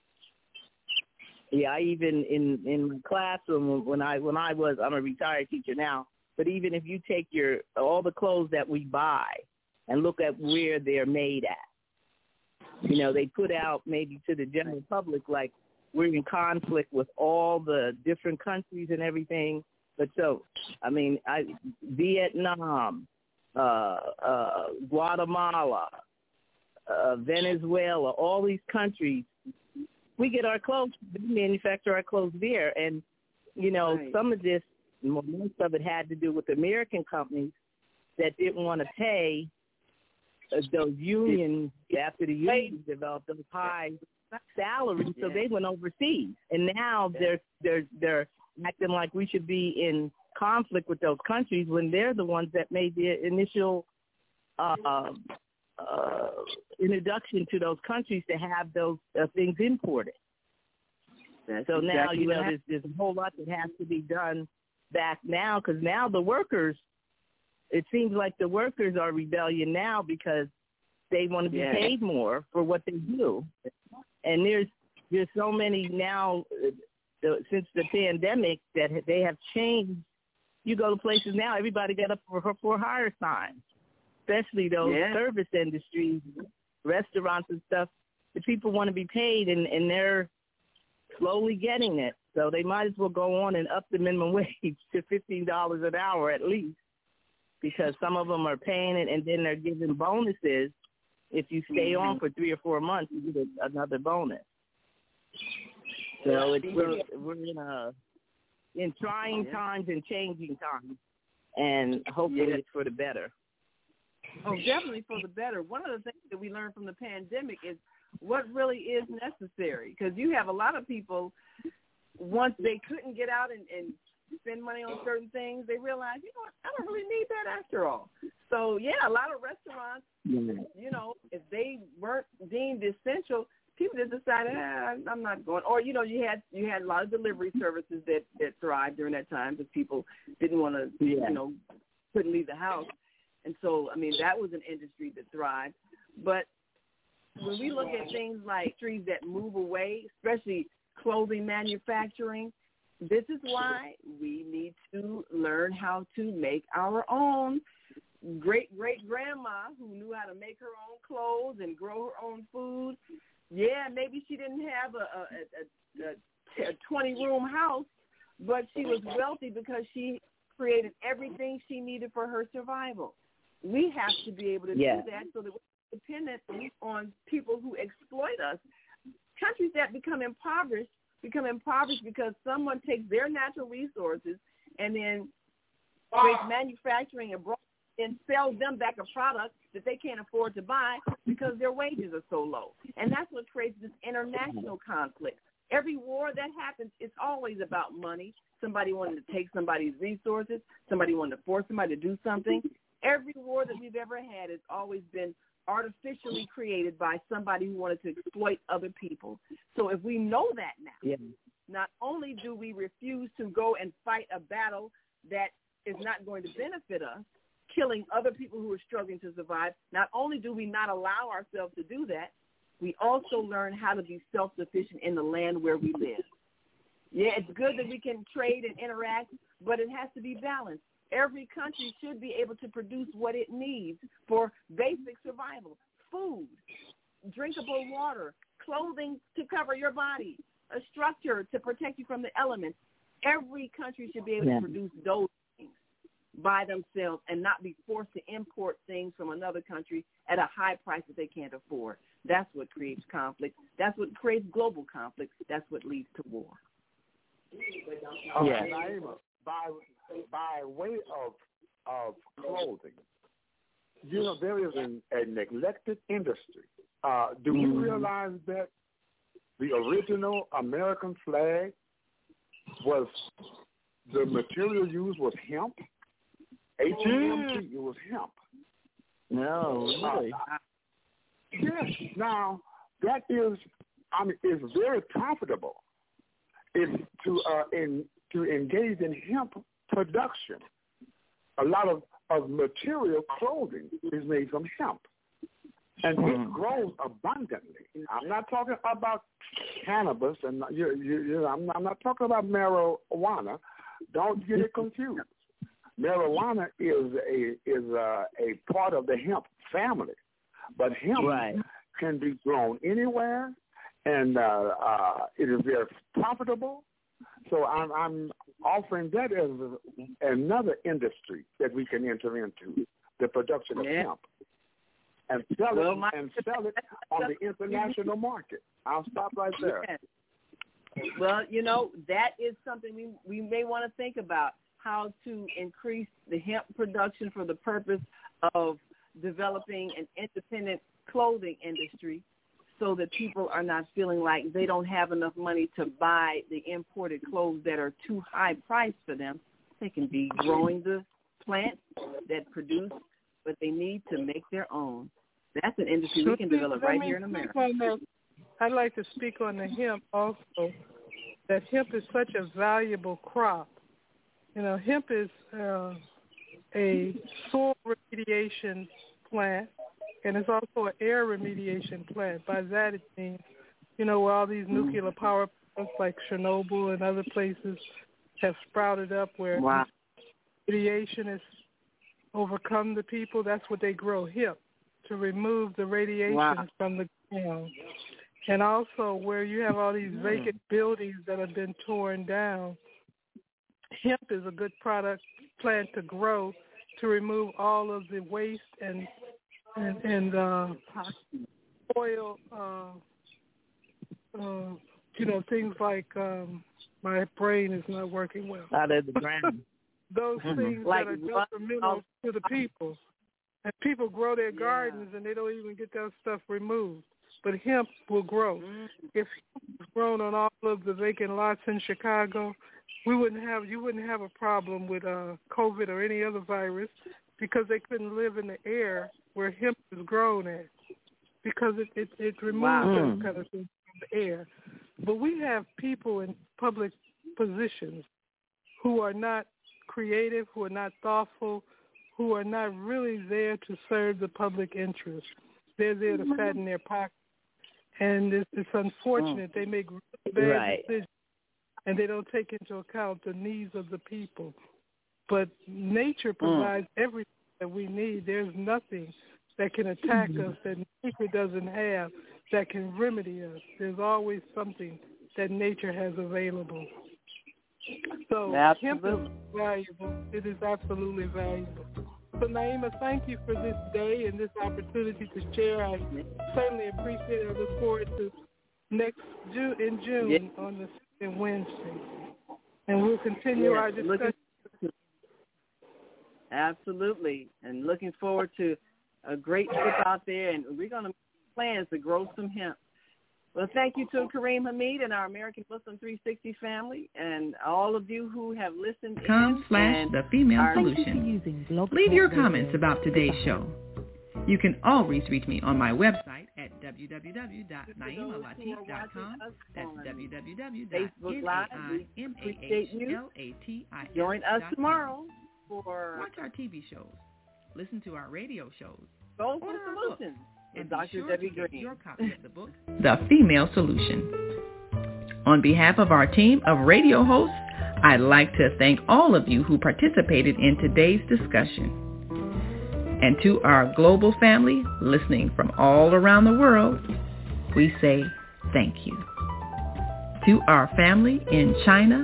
yeah, I even in, in my classroom when I when I was, I'm a retired teacher now, but even if you take your all the clothes that we buy and look at where they're made at, you know, they put out maybe to the general public like we're in conflict with all the different countries and everything. But so, I mean, I, Vietnam, uh, uh, Guatemala, uh, Venezuela, all these countries, we get our clothes, we manufacture our clothes there. And, you know, right. some of this, most of it had to do with American companies that didn't want to pay uh, those unions, after the unions developed those high salaries, so they went overseas. And now they're, they're, they're, acting like we should be in conflict with those countries when they're the ones that made the initial uh, uh, introduction to those countries to have those uh, things imported. That's so now, exactly you know, there's, there's a whole lot that has to be done back now because now the workers, it seems like the workers are rebellion now because they want to be yeah. paid more for what they do. And there's there's so many now, uh, since the pandemic, that they have changed. You go to places now, everybody got up for, for hire signs, especially those yeah. service industries, restaurants and stuff. The people want to be paid, and, and they're slowly getting it. So they might as well go on and up the minimum wage to fifteen dollars an hour at least, because some of them are paying it, and then they're giving bonuses. If you stay mm-hmm. on for three or four months, you get another bonus. So it's, we're, we're in, a, in trying yeah. times and changing times, and hopefully yeah. it's for the better. Oh, definitely for the better. One of the things that we learned from the pandemic is what really is necessary, because you have a lot of people, once they couldn't get out and, and spend money on certain things, they realized, you know what, I don't really need that after all. So, yeah, a lot of restaurants, yeah. you know, if they weren't deemed essential, people just decided, eh, I'm not going. Or, you know, you had you had a lot of delivery services that, that thrived during that time because people didn't want to, yeah. you know, couldn't leave the house. And so, I mean, that was an industry that thrived. But when we look at things like trees that move away, especially clothing manufacturing, this is why we need to learn how to make our own. Great-great-grandma who knew how to make her own clothes and grow her own food, yeah, maybe she didn't have a, a, a, a twenty-room house, but she was wealthy because she created everything she needed for her survival. We have to be able to yeah. do that so that we're dependent on people who exploit us. Countries that become impoverished become impoverished because someone takes their natural resources and then creates manufacturing abroad and sells them back a product that they can't afford to buy because their wages are so low. And that's what creates this international conflict. Every war that happens, it's always about money. Somebody wanted to take somebody's resources. Somebody wanted to force somebody to do something. Every war that we've ever had has always been artificially created by somebody who wanted to exploit other people. So if we know that now, yeah. not only do we refuse to go and fight a battle that is not going to benefit us, killing other people who are struggling to survive, not only do we not allow ourselves to do that, we also learn how to be self-sufficient in the land where we live. Yeah, it's good that we can trade and interact, but it has to be balanced. Every country should be able to produce what it needs for basic survival: food, drinkable water, clothing to cover your body, a structure to protect you from the elements. Every country should be able yeah. to produce those things by themselves and not be forced to import things from another country at a high price that they can't afford. That's what creates conflict. That's what creates global conflict. That's what leads to war. Uh, yeah. Naima, by by way of of clothing, you know, there is an, a neglected industry. Uh, do mm-hmm. you realize that the original American flag was, the material used was hemp? H E M P, it was hemp. No, really? Uh, yes. Now, that is, I mean, it's very profitable. It's to uh, in to engage in hemp production. A lot of, of material clothing is made from hemp, and mm. it grows abundantly. I'm not talking about cannabis, and you, you, you, I'm, not, I'm not talking about marijuana. Don't get it confused. Marijuana is a is a, a part of the hemp family, but hemp right. can be grown anywhere, and uh, uh, it is very profitable. So I'm, I'm offering that as a, another industry that we can enter into, the production of yeah. hemp, and sell well, it my, and sell it on the international market. I'll stop right there. Yeah. Well, you know, that is something we we may want to think about, how to increase the hemp production for the purpose of developing an independent clothing industry, so that people are not feeling like they don't have enough money to buy the imported clothes that are too high priced for them. They can be growing the plants that produce what they need to make their own. That's an industry we can develop right here in America. I'd like to speak on the hemp also, that hemp is such a valuable crop. You know, hemp is uh, a soil remediation plant, and it's also an air remediation plant. By that it means, you know, where all these nuclear power plants like Chernobyl and other places have sprouted up, where wow. radiation has overcome the people, that's what they grow hemp, to remove the radiation wow. from the ground. And also where you have all these vacant buildings that have been torn down, hemp is a good product plant to grow to remove all of the waste and and, and uh, oil, uh, uh, you know, things like um, my brain is not working well. Out of the ground. Those things like that are detrimental to the people. And people grow their gardens yeah. and they don't even get that stuff removed. But hemp will grow. Mm. If hemp was grown on all of the vacant lots in Chicago, we wouldn't have you wouldn't have a problem with uh, COVID or any other virus, because they couldn't live in the air where hemp is grown at, because it it, it removes wow. those kind of things from the air. But we have people in public positions who are not creative, who are not thoughtful, who are not really there to serve the public interest. They're there to fatten their pockets. And it's, it's unfortunate. They make really bad right. decisions, and they don't take into account the needs of the people. But nature provides mm. everything that we need. There's nothing that can attack mm-hmm. us that nature doesn't have that can remedy us. There's always something that nature has available. So hemp is valuable. It is absolutely valuable. So Naima, thank you for this day and this opportunity to share. I certainly appreciate it. I look forward to next June in June yes. on the second Wednesday, and we'll continue yes. our discussion. Looking, absolutely, and looking forward to a great trip out there, and we're going to make plans to grow some hemp. Well, thank you to Kareem Hamid and our American Muslim three sixty family, and all of you who have listened com slash the female solution. Leave your comments radio. about today's show. You can always reach me on my website at w w w w dot naima latif dot com. That's w w w dot Facebook Live. We appreciate you. Join us tomorrow for watch our T V shows, listen to our radio shows, Goals and Solutions with Doctor Debbie Green. Your copy of the book, The Female Solution. On behalf of our team of radio hosts, I'd like to thank all of you who participated in today's discussion. And to our global family listening from all around the world, we say thank you. To our family in China,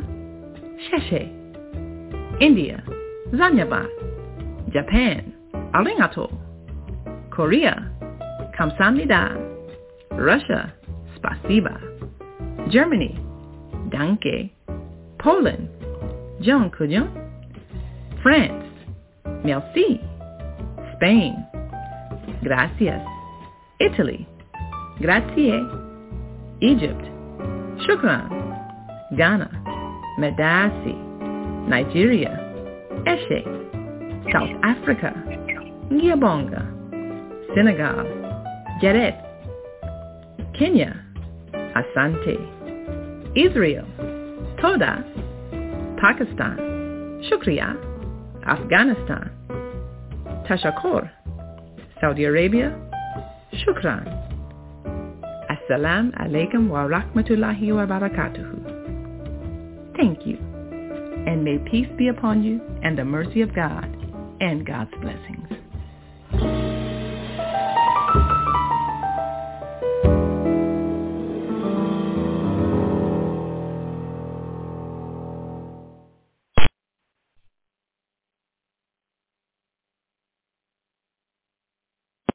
Sheshe, India, Zanyaba, Japan, Arigato, Korea, Kamsahamnida, Russia, Spasiba, Germany, Danke, Poland, Dziękuję, France, Merci, Spain, Gracias, Italy, Grazie, Egypt, Shukran, Ghana, Medasi, Nigeria, Eshe, South Africa, Ngiyabonga, Senegal, Jaret, Kenya, Asante, Israel, Toda, Pakistan, Shukriya, Afghanistan, Tashakkur, Saudi Arabia, Shukran. Assalamu alaikum wa rahmatullahi wa barakatuhu. Thank you, and may peace be upon you and the mercy of God and God's blessings.